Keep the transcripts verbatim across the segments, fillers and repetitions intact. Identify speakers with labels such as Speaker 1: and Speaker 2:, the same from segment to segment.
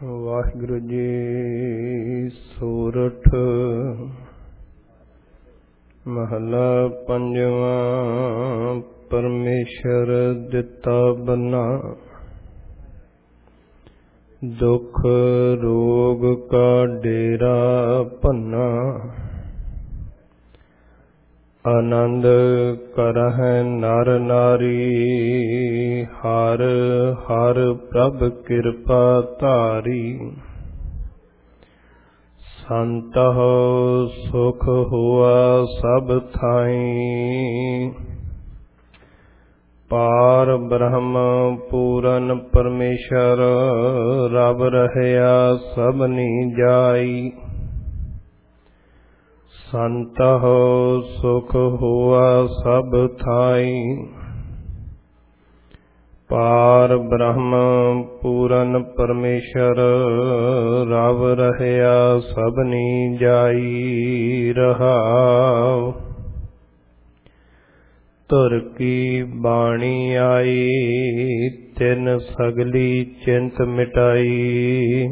Speaker 1: ਵਾਹਿਗੁਰੂ ਜੀ। ਸੂਰਠ ਮਹਲਾ ਪੰਜਵਾਂ। ਪਰਮੇਸ਼ਰ ਦਿੱਤਾ ਬੰਨਾ, ਦੁਖ ਰੋਗ ਕਾ ਡੇਰਾ ਭੰਨਾ। ਆਨੰਦ ਕਰਹਿ ਨਰ ਨਾਰੀ, ਹਰ ਹਰ ਪ੍ਰਭ ਕਿਰਪਾ ਧਾਰੀ। ਸੰਤਹੁ ਸੁਖ ਹੋਆ ਸਭ ਥਾਈ, ਪਾਰ ਬ੍ਰਹਮ ਪੂਰਨ ਪਰਮੇਸ਼ਰ। ਰਬ ਰਹਿਆ ਸਭਨੀ ਜਾਈ, ਸੰਤਹੁ ਸੁਖ ਹੋਆ ਸਭ ਥਾਈ। ਪਾਰ ਬ੍ਰਹਮ ਪੂਰਨ ਪਰਮੇਸ਼ਰ, ਰਬ ਰਹਿਆ ਸਭਨੀ ਜਾਈ। ਰਹਾਉ ਧੁਰ ਕੀ ਬਾਣੀ ਆਈ, ਤਿਨ ਸਗਲੀ ਚਿੰਤ ਮਿਟਾਈ।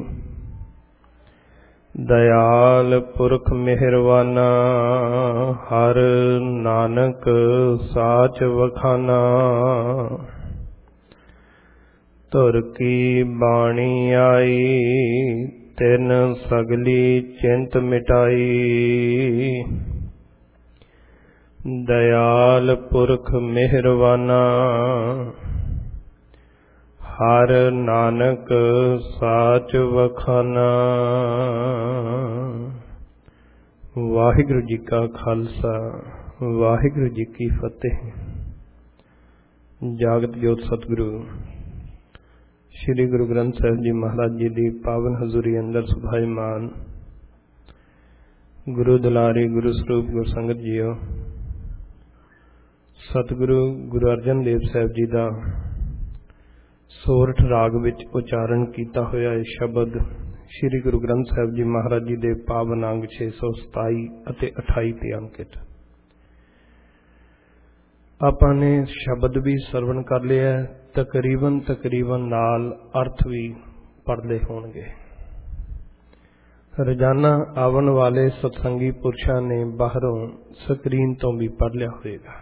Speaker 1: ਦਇਆਲ ਪੁਰਖ ਮਿਹਰਵਾਨਾ, ਹਰ ਨਾਨਕ ਸਾਚ ਵਖਾਨਾ। ਧੁਰ ਕੀ ਬਾਣੀ ਆਈ, ਤਿਨ ਸਗਲੀ ਚਿੰਤ ਮਿਟਾਈ। ਦਇਆਲ ਪੁਰਖ ਮਿਹਰਵਾਨਾ, ਹਰ ਨਾਨਕ ਸਾਚ ਵਖਾਨਾ। ਵਾਹਿਗੁਰੂ ਜੀ ਕਾ ਖਾਲਸਾ, ਵਾਹਿਗੁਰੂ ਜੀ ਕੀ ਫਤਿਹ। ਜਾਗਤ ਜੋਤ ਸਤਿਗੁਰੂ ਸ਼੍ਰੀ ਗੁਰੂ ਗ੍ਰੰਥ ਸਾਹਿਬ ਜੀ ਮਹਾਰਾਜ ਜੀ ਦੀ ਪਾਵਨ ਹਜ਼ੂਰੀ ਅੰਦਰ ਸੁਭਾਈਮਾਨ ਗੁਰੂ ਦੁਲਾਰੀ ਗੁਰੂ ਸਰੂਪ ਗੁਰ ਸੰਗਤ ਜੀਓ। ਸਤਿਗੁਰੂ ਗੁਰੂ ਅਰਜਨ ਦੇਵ ਸਾਹਿਬ ਜੀ ਦਾ ਸੋਰਠ ਰਾਗ ਵਿੱਚ ਉਚਾਰਨ ਕੀਤਾ ਹੋਇਆ ਇਹ ਸ਼ਬਦ ਸ਼੍ਰੀ ਗੁਰੂ ਗ੍ਰੰਥ ਸਾਹਿਬ ਜੀ ਮਹਾਰਾਜ ਜੀ ਦੇ ਪਾਵਨ ਅੰਗ ਛੇ ਸੌ ਸਤਾਈ ਅਤੇ ਅਠਾਈ ਤੇ ਅੰਕਿਤ। ਆਪਾਂ ਨੇ ਸ਼ਬਦ ਵੀ ਸਰਵਣ ਕਰ ਲਿਆ, ਤਕਰੀਬਨ ਤਕਰੀਬਨ ਨਾਲ ਅਰਥ ਵੀ ਪੜ੍ਹਦੇ ਹੋਣਗੇ। ਰੋਜ਼ਾਨਾ ਆਉਣ ਵਾਲੇ ਸਤਸੰਗੀ ਪੁਰਸ਼ਾਂ ਨੇ ਬਾਹਰੋਂ ਸਕਰੀਨ ਤੋਂ ਵੀ ਪੜ੍ਹ ਲਿਆ ਹੋਵੇਗਾ।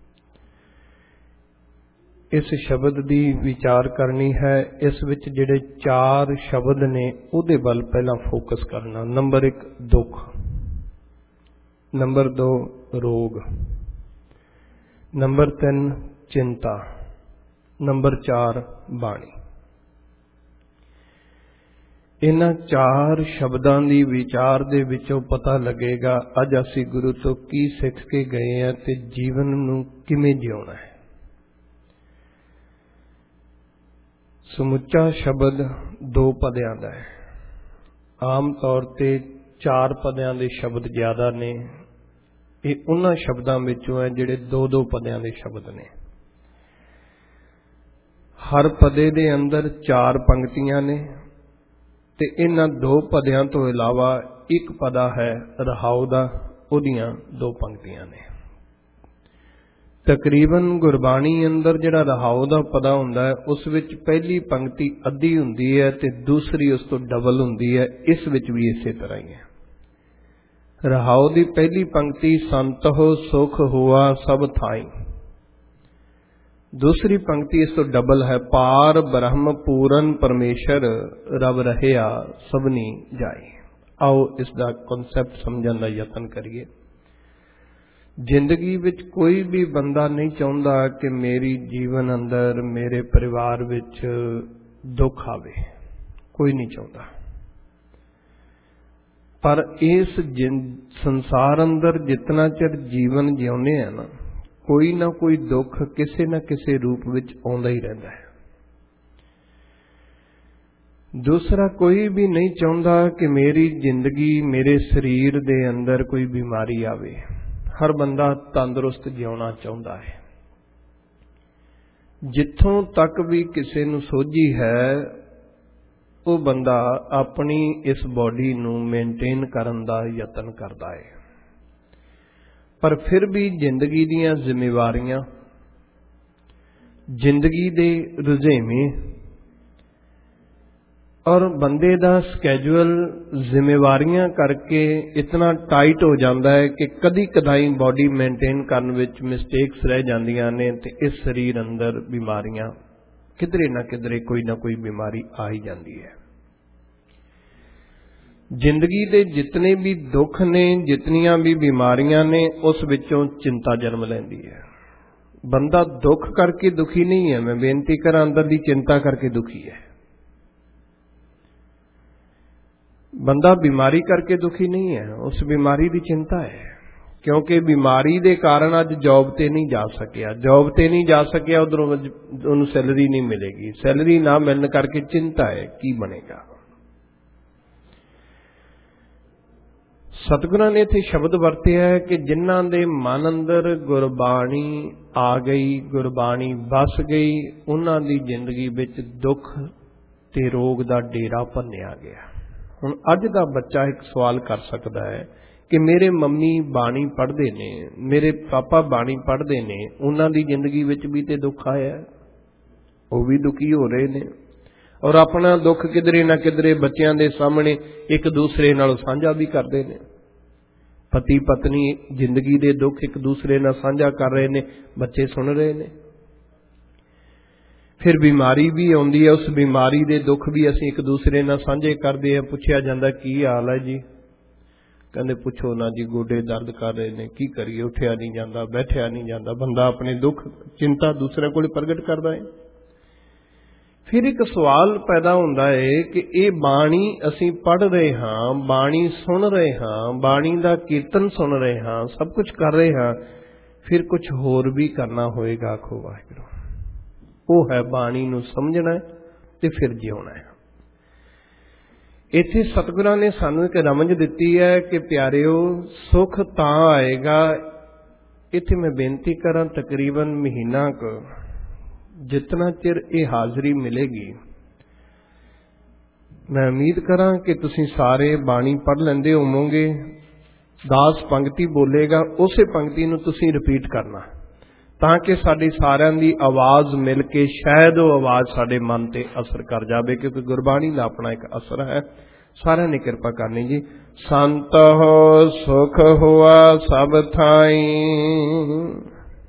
Speaker 1: ਇਸ ਸ਼ਬਦ ਦੀ ਵਿਚਾਰ ਕਰਨੀ ਹੈ। ਇਸ ਵਿੱਚ ਜਿਹੜੇ ਚਾਰ ਸ਼ਬਦ ਨੇ ਉਹਦੇ ਵੱਲ ਪਹਿਲਾਂ ਫੋਕਸ ਕਰਨਾ। ਨੰਬਰ ਇੱਕ ਦੁੱਖ, ਨੰਬਰ ਦੋ ਰੋਗ, ਨੰਬਰ ਤਿੰਨ ਚਿੰਤਾ, ਨੰਬਰ ਚਾਰ ਬਾਣੀ। ਇਹਨਾਂ ਚਾਰ ਸ਼ਬਦਾਂ ਦੀ ਵਿਚਾਰ ਦੇ ਵਿੱਚੋਂ ਪਤਾ ਲੱਗੇਗਾ ਅੱਜ ਅਸੀਂ ਗੁਰੂ ਤੋਂ ਕੀ ਸਿੱਖ ਕੇ ਗਏ ਹਾਂ ਤੇ ਜੀਵਨ ਨੂੰ ਕਿਵੇਂ ਜਿਉਣਾ ਹੈ। ਸਮੁੱਚਾ ਸ਼ਬਦ ਦੋ ਪਦਿਆਂ ਦਾ ਹੈ। ਆਮ ਤੌਰ ਤੇ ਚਾਰ ਪਦਿਆਂ ਦੇ ਸ਼ਬਦ ਜ਼ਿਆਦਾ ਨੇ। ਇਹ ਉਹਨਾਂ ਸ਼ਬਦਾਂ ਵਿੱਚੋਂ ਹੈ ਜਿਹੜੇ ਦੋ ਦੋ ਪਦਿਆਂ ਦੇ ਸ਼ਬਦ ਨੇ। ਹਰ ਪਦੇ ਦੇ ਅੰਦਰ ਚਾਰ ਪੰਕਤੀਆਂ ਨੇ ਤੇ ਇਹਨਾਂ ਦੋ ਪਦਿਆਂ ਤੋਂ ਇਲਾਵਾ ਇੱਕ ਪਦਾ ਹੈ ਰਹਾਉ ਦਾ, ਉਹਦੀਆਂ ਦੋ ਪੰਕਤੀਆਂ ਨੇ। ਤਕਰੀਬਨ ਗੁਰਬਾਣੀ ਅੰਦਰ ਜਿਹੜਾ ਰਹਾਉ ਦਾ ਪਦਾ ਹੁੰਦਾ ਹੈ ਉਸ ਵਿੱਚ ਪਹਿਲੀ ਪੰਕਤੀ ਅੱਧੀ ਹੁੰਦੀ ਹੈ ਤੇ ਦੂਸਰੀ ਉਸ ਤੋਂ ਡਬਲ ਹੁੰਦੀ ਹੈ। ਇਸ ਵਿੱਚ ਵੀ ਇਸੇ ਤਰ੍ਹਾਂ ਹੀ ਹੈ। ਰਹਾਉ ਦੀ ਪਹਿਲੀ ਪੰਕਤੀ ਸੰਤਹੁ ਸੁਖ ਹੋਆ ਸਭ ਥਾਈ, ਦੂਸਰੀ ਪੰਕਤੀ ਇਸ ਤੋਂ ਡਬਲ ਹੈ ਪਾਰ ਬ੍ਰਹਮ ਪੂਰਨ ਪਰਮੇਸ਼ਰ ਰਬ ਰਹਿਆ ਸਭਨੀ ਜਾਈ। ਆਓ ਇਸ ਦਾ ਕਨਸੈਪਟ ਸਮਝਣ ਦਾ ਯਤਨ ਕਰੀਏ। ਜ਼ਿੰਦਗੀ ਵਿੱਚ ਕੋਈ ਵੀ ਬੰਦਾ ਨਹੀਂ ਚਾਹੁੰਦਾ ਕਿ ਮੇਰੀ ਜੀਵਨ ਅੰਦਰ ਮੇਰੇ ਪਰਿਵਾਰ ਵਿੱਚ ਦੁੱਖ ਆਵੇ, ਕੋਈ ਨਹੀਂ ਚਾਹੁੰਦਾ। ਪਰ ਇਸ ਸੰਸਾਰ ਅੰਦਰ ਜਿਤਨਾ ਚਿਰ ਜੀਵਨ ਜਿਉਂਦੇ ਆ ਨਾ, ਕੋਈ ਨਾ ਕੋਈ ਦੁੱਖ ਕਿਸੇ ਨਾ ਕਿਸੇ ਰੂਪ ਵਿੱਚ ਆਉਂਦਾ ਹੀ ਰਹਿੰਦਾ ਹੈ। ਦੂਸਰਾ, ਕੋਈ ਵੀ ਨਹੀਂ ਚਾਹੁੰਦਾ ਕਿ ਮੇਰੀ ਜ਼ਿੰਦਗੀ ਮੇਰੇ ਸਰੀਰ ਦੇ ਅੰਦਰ ਕੋਈ ਬਿਮਾਰੀ ਆਵੇ। ਹਰ ਬੰਦਾ ਤੰਦਰੁਸਤ ਜਿਉਣਾ ਚਾਹੁੰਦਾ ਹੈ। ਜਿੱਥੋਂ ਤੱਕ ਵੀ ਕਿਸੇ ਨੂੰ ਸੋਝੀ ਹੈ ਉਹ ਬੰਦਾ ਆਪਣੀ ਇਸ ਬੋਡੀ ਨੂੰ ਮੇਨਟੇਨ ਕਰਨ ਦਾ ਯਤਨ ਕਰਦਾ ਹੈ। ਪਰ ਫਿਰ ਵੀ ਜ਼ਿੰਦਗੀ ਦੀਆਂ ਜ਼ਿੰਮੇਵਾਰੀਆਂ, ਜ਼ਿੰਦਗੀ ਦੇ ਰੁਝੇਵੇਂ और बंदे दा स्कैजुअल जिम्मेवारियां करके इतना टाइट हो जाता है कि कदी कदाई बॉडी मेनटेन करने विच मिसटेक्स रह जांदियां ने ते इस शरीर अंदर बीमारियां किधरे ना किधरे कोई ना कोई बीमारी आ ही जाती है। जिंदगी दे जितने भी दुख ने, जितनियां भी बीमारियां ने, उस विचों चिंता जन्म लैंदी है। बंदा दुख करके दुखी नहीं है, मैं बेनती करा, अंदर दी चिंता करके दुखी है। बंदा बीमारी करके दुखी नहीं है, उस बीमारी की चिंता है, क्योंकि बीमारी दे कारण अज जॉब ते नहीं जा सकिया, जॉब ते नहीं जा सकिया, उधरों उन्होंने सैलरी नहीं मिलेगी, सैलरी ना मिलने करके चिंता है की बनेगा। सतगुरां ने इत्थे शब्द वरते है कि जिन्हां दे मन अंदर गुरबाणी आ गई, गुरबाणी बस गई, उन्हां दी जिंदगी विच दुख ते रोग दा डेरा भन्निया गया। हुण अज दा बच्चा एक सवाल कर सकता है कि मेरे मम्मी बाणी पढ़ते ने, मेरे पापा बाणी पढ़ते ने, उन्हां दी जिंदगी विच भी ते दुख आया, वो भी दुखी हो रहे ने, और अपना दुख किधरे ना किधरे बच्चों के सामने एक दूसरे नाल साझा भी करते हैं। पति पत्नी जिंदगी के दुख एक दूसरे नाल साझा कर रहे ने, बच्चे सुन रहे ने। फिर बीमारी भी आउंदी है, उस बीमारी के दुख भी असीं एक दूसरे नाल साझे करते हैं। पुछया जांदा की हाल है जी, कहंदे पुछो ना जी, गोडे दर्द कर रहे ने, की करिए, उठिया नहीं जाता, बैठिया नहीं जाता। बंदा अपने दुख चिंता दूसरे को प्रगट करता है। फिर एक सवाल पैदा होता है कि ये बाणी असीं पढ़ रहे हाँ, बाणी सुन रहे हाँ, बाणी का कीर्तन सुन रहे हाँ, सब कुछ कर रहे हाँ, फिर कुछ होर भी करना होएगा। आखो वाहिगुरू, वो है बाणी नूं समझना है ते फिर जिउणा है। इत्थे सतगुरां ने सानूं एक रमज दिती है कि प्यारिओ, सुख तां आएगा। इत्थे मैं बेनती करां, तकरीबन महीना क जितना चिर ये हाजरी मिलेगी, मैं उम्मीद करा कि तुसीं सारे बाणी पढ़ लेंदे होवोगे। दास पंक्ति बोलेगा, उस पंक्ति नूं तुसीं रिपीट करना, ताकि साडी सारिਆਂ दी आवाज़ मिल के शायद वो आवाज़ साडे मन ते असर कर जाए, क्योंकि गुरबाणी का अपना एक असर है। सारिਆਂ ने कृपा करनी जी। संत हो सुख हुआ सब थाई।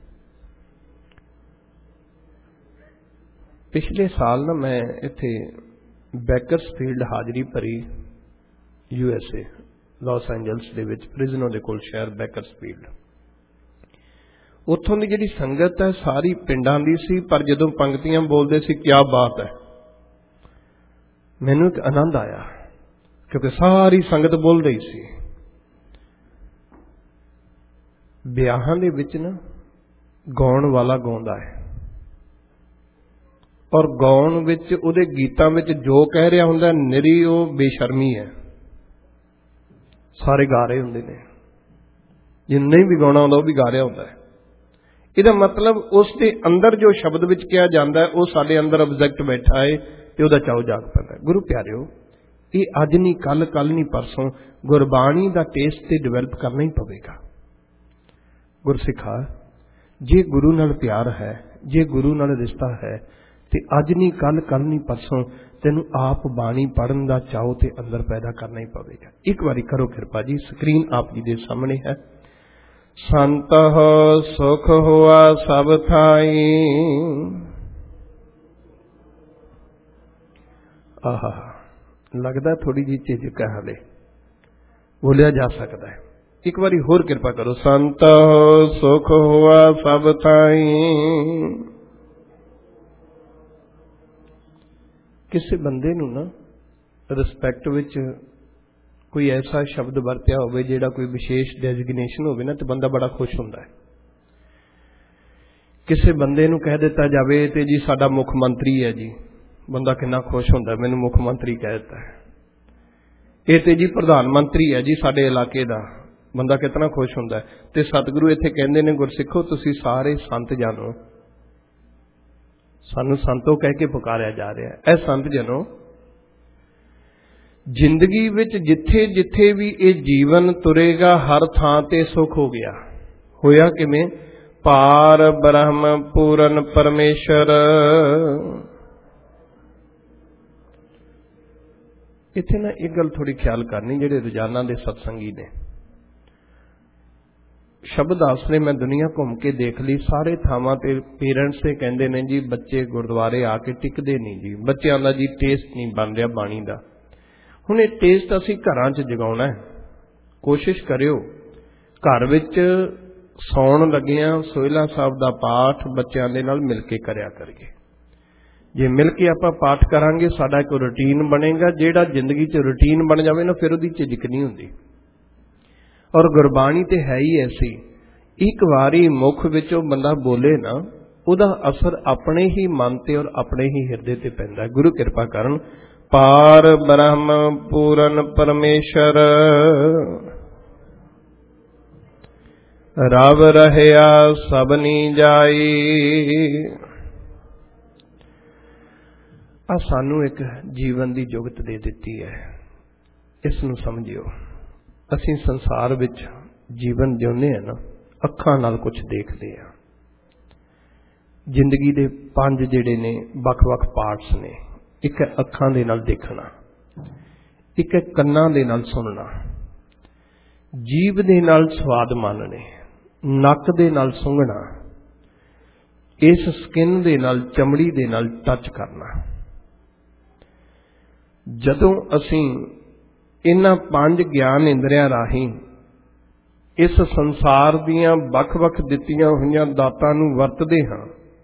Speaker 1: पिछले साल ना मैं इत्थे बैकर्सफील्ड हाजरी भरी, U S A Los Angeles दे विच, प्रिजनों दे कोल शहर बैकर्सफील्ड। उत्थों दी जिहड़ी संगत है सारी पिंडां दी सी, पर जदों पंक्तियां बोलदे सी, क्या बात है, मैनूं एक आनंद आया, क्योंकि सारी संगत बोल रही सी। ब्याहां दे विच ना गाउण वाला गाउंदा है, और गाउण विच उहदे गीतां विच जो कह रहा हुंदा निरी वो बेशर्मी है, सारे गा रहे हुंदे ने, जे नहीं भी गाउणा हुंदा वो भी गा रहा हुंदा है। इहदा मतलब उसके अंदर जो शब्द विच कहा जाता है वो साडे अंदर ऑब्जेक्ट बैठा है ते उहदा चाओ जाग पैंदा है। गुरु प्यारिओ, ये अज नहीं कल, कल नहीं परसों, गुरबाणी का टेस्ट ते डिवेलप करना ही पवेगा। गुरसिखा, जे गुरु नाल प्यार है, जे गुरु नाल रिश्ता है, ते अज नहीं कल, कल नहीं परसों तेनू आप बाणी पढ़न दा चाहो ते अंदर पैदा करना ही पवेगा। एक बारी करो कृपा जी, स्क्रीन आप जी दे सामने है। संत हो सुख हुआ सब थाई। आहा, लगता थोड़ी जी झिझक है, हाले बोलिया जा सकता है। एक बारी होर कृपा करो। संत हो सुख हुआ सब थाई। किसी बंदे नूं ना रिस्पैक्ट विच कोई ऐसा शब्द वरत्या होवे जिहड़ा कोई विशेष डेजिग्नेशन होवे ना, तो बंदा बड़ा खुश हुंदा है। किसी बंदे नूं कह दिता जावे ते जी साडा मुख मंत्री है जी, बंदा कितना खुश हुंदा है, मैनूं मुख मंत्री कह दिता है। ये ते जी प्रधानमंत्री है जी साडे इलाके दा, बंदा कितना खुश हुंदा है। ते सतगुरु इत्थे कहंदे ने, गुरसिखो तुसीं सारे संत जानो, सानू संतों कह के पुकारिया जा रहा है। ऐ संत जनो, जिंदगी विच जिथे जिथे भी ये जीवन तुरेगा, हर थां ते सुख हो गया। होया किवें? पार ब्रह्म पूरन परमेश्वर। इत्थे ना एक गल थोड़ी ख्याल करनी, जिहड़े रोजाना दे सत्संगी ने, शब्द आसरे मैं दुनिया घूम के देख ली, सारे थावां ते पेरेंट्स ते कहंदे ने जी बच्चे गुरुद्वारे आके टिकदे नहीं जी, बच्चों का जी टेस्ट नहीं बन रहा बाणी का। हुण ये टेस्ट असीं घरां च जगाउणा है। कोशिश करियो घर विच सौण लगिया सोहिला साहब दा पाठ बच्चों दे नाल मिल के करिया करिए। जे मिल के आपां पाठ करांगे साडा एक रूटीन बनेगा, जिहड़ा जिंदगी च रूटीन बन जावे ना फिर उहदी झिझक नहीं हुंदी। और गुरबाणी ते है ही ऐसी, एक वारी मुख विचों बंदा बोले ना उहदा असर अपने ही मन ते और अपने ही हिरदे ते पैंदा है। गुरु किरपा करन। पार ब्रह्म पूरन परमेश्वर रब रहया सबनी जाई। आ सानू एक जीवन की जुगत दे दिती है, इसनू समझियो। असीं संसार विच जीवन जिउंदे हैं ना, अखां नाल कुछ देखते हैं। जिंदगी दे पंज जिहड़े ने वख-वख पार्ट्स ने, एक है अखां दे नाल देखना, एक है कन्नां दे नाल सुनना, जीभ दे नाल स्वाद मानने, नक दे नाल सूंघना, इस स्किन दे नाल चमड़ी दे नाल टच करना। जदों असीं इन्हां पंज ज्ञान इंद्रियां राहीं इस संसार दीयां वख-वख दित्तियां होईयां दातां नूं वरतदे हां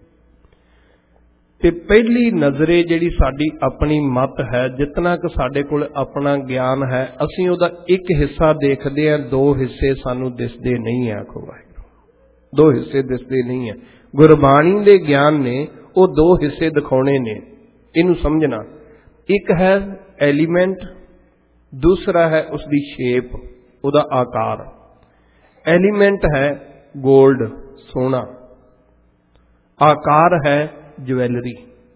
Speaker 1: ते पहली नज़रे जिहड़ी साडी अपनी मत है, जितना कि साडे कोल अपना ज्ञान है, असीं उहदा एक हिस्सा देखदे हां, दो हिस्से सानूं दिसदे नहीं है। आखो वाहिगुरू, दो हिस्से दिसदे नहीं है। गुरबाणी दे ज्ञान ने वो दो हिस्से दिखाउणे ने, इहनूं समझना। एक है एलीमेंट, दूसरा है उसकी शेप, उदा आकार। एलीमेंट है गोल्ड सोना, आकार है ज्वैलरी।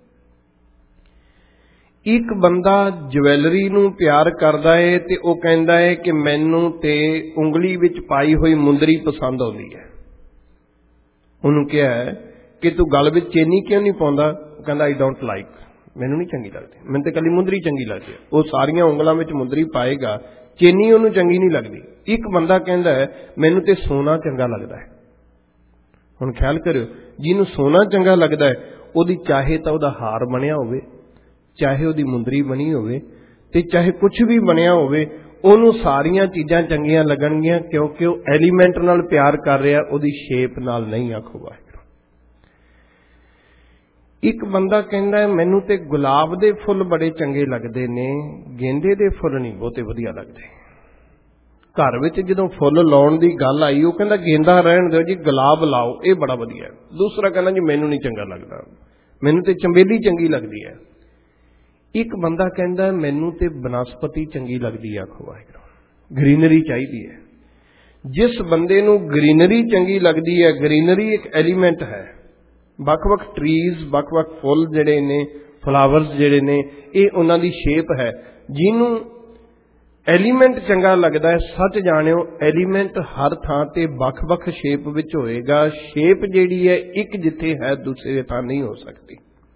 Speaker 1: एक बंदा ज्वैलरी नूं प्यार करदा है ते वो कहंदा है कि मैनू ते उंगली विच पाई हुई मुंदरी पसंद आउंदी है। उन्होंने कहा है कि तू गल विच चेनी क्यों नहीं पाउंदा? कहंदा आई डोंट लाइक, मैनू नहीं चंगी लगती, मैनू तो कली मुंदरी चंगी लगती है। वो सारियां उंगलों में मुंदरी पाएगा, चेनी उन्होंने चंगी नहीं लगती। एक बंदा कहता है मैनू तो सोना चंगा लगता है। हुण ख्याल करो, जिन्हों सोना चंगा लगता है वो चाहे तो वह हार बनिया होवे, चाहे वो मुंदरी बनी होवे, ते चाहे कुछ भी बनिया होवे, उन्होंने सारियां चीज़ां चंगियां लगणगियां, क्योंकि वो एलीमेंट नाल प्यार कर रहा, उसदी शेप नाल नहीं। आखो वाहिगुरू। एक बंदा कहता है मैनू तो गुलाब के फुल बड़े चंगे लगते ने, गेंदे के फुल नहीं बहुते वधिया लगते। घर विच जदों फुल लाउण दी गल आई, वो कहता गेंदा रहण दो जी, गुलाब लाओ, ये बड़ा वधिया है। दूसरा कहना जी मैनू नहीं चंगा लगता, मैनू तो चंबेली चंगी लगती है। एक बंदा कहता है मैनू तो बनस्पति चंगी लगती है। आखो वाहिगुरू, ग्रीनरी चाहिए है। जिस बंदे नू ग्रीनरी चंगी लगती है, ग्रीनरी एक एलीमेंट है। वख-वख ट्रीज, वख-वख फुल जिहड़े ने, फ्लावर्स जिहड़े ने, ये उन्हां दी शेप है। जिन्हों एलीमेंट चंगा लगता है, सच जाणियो एलीमेंट हर थां ते वख-वख शेप विच होएगा। शेप जिहड़ी है एक जिथे है, दूसरे थां नहीं हो सकती।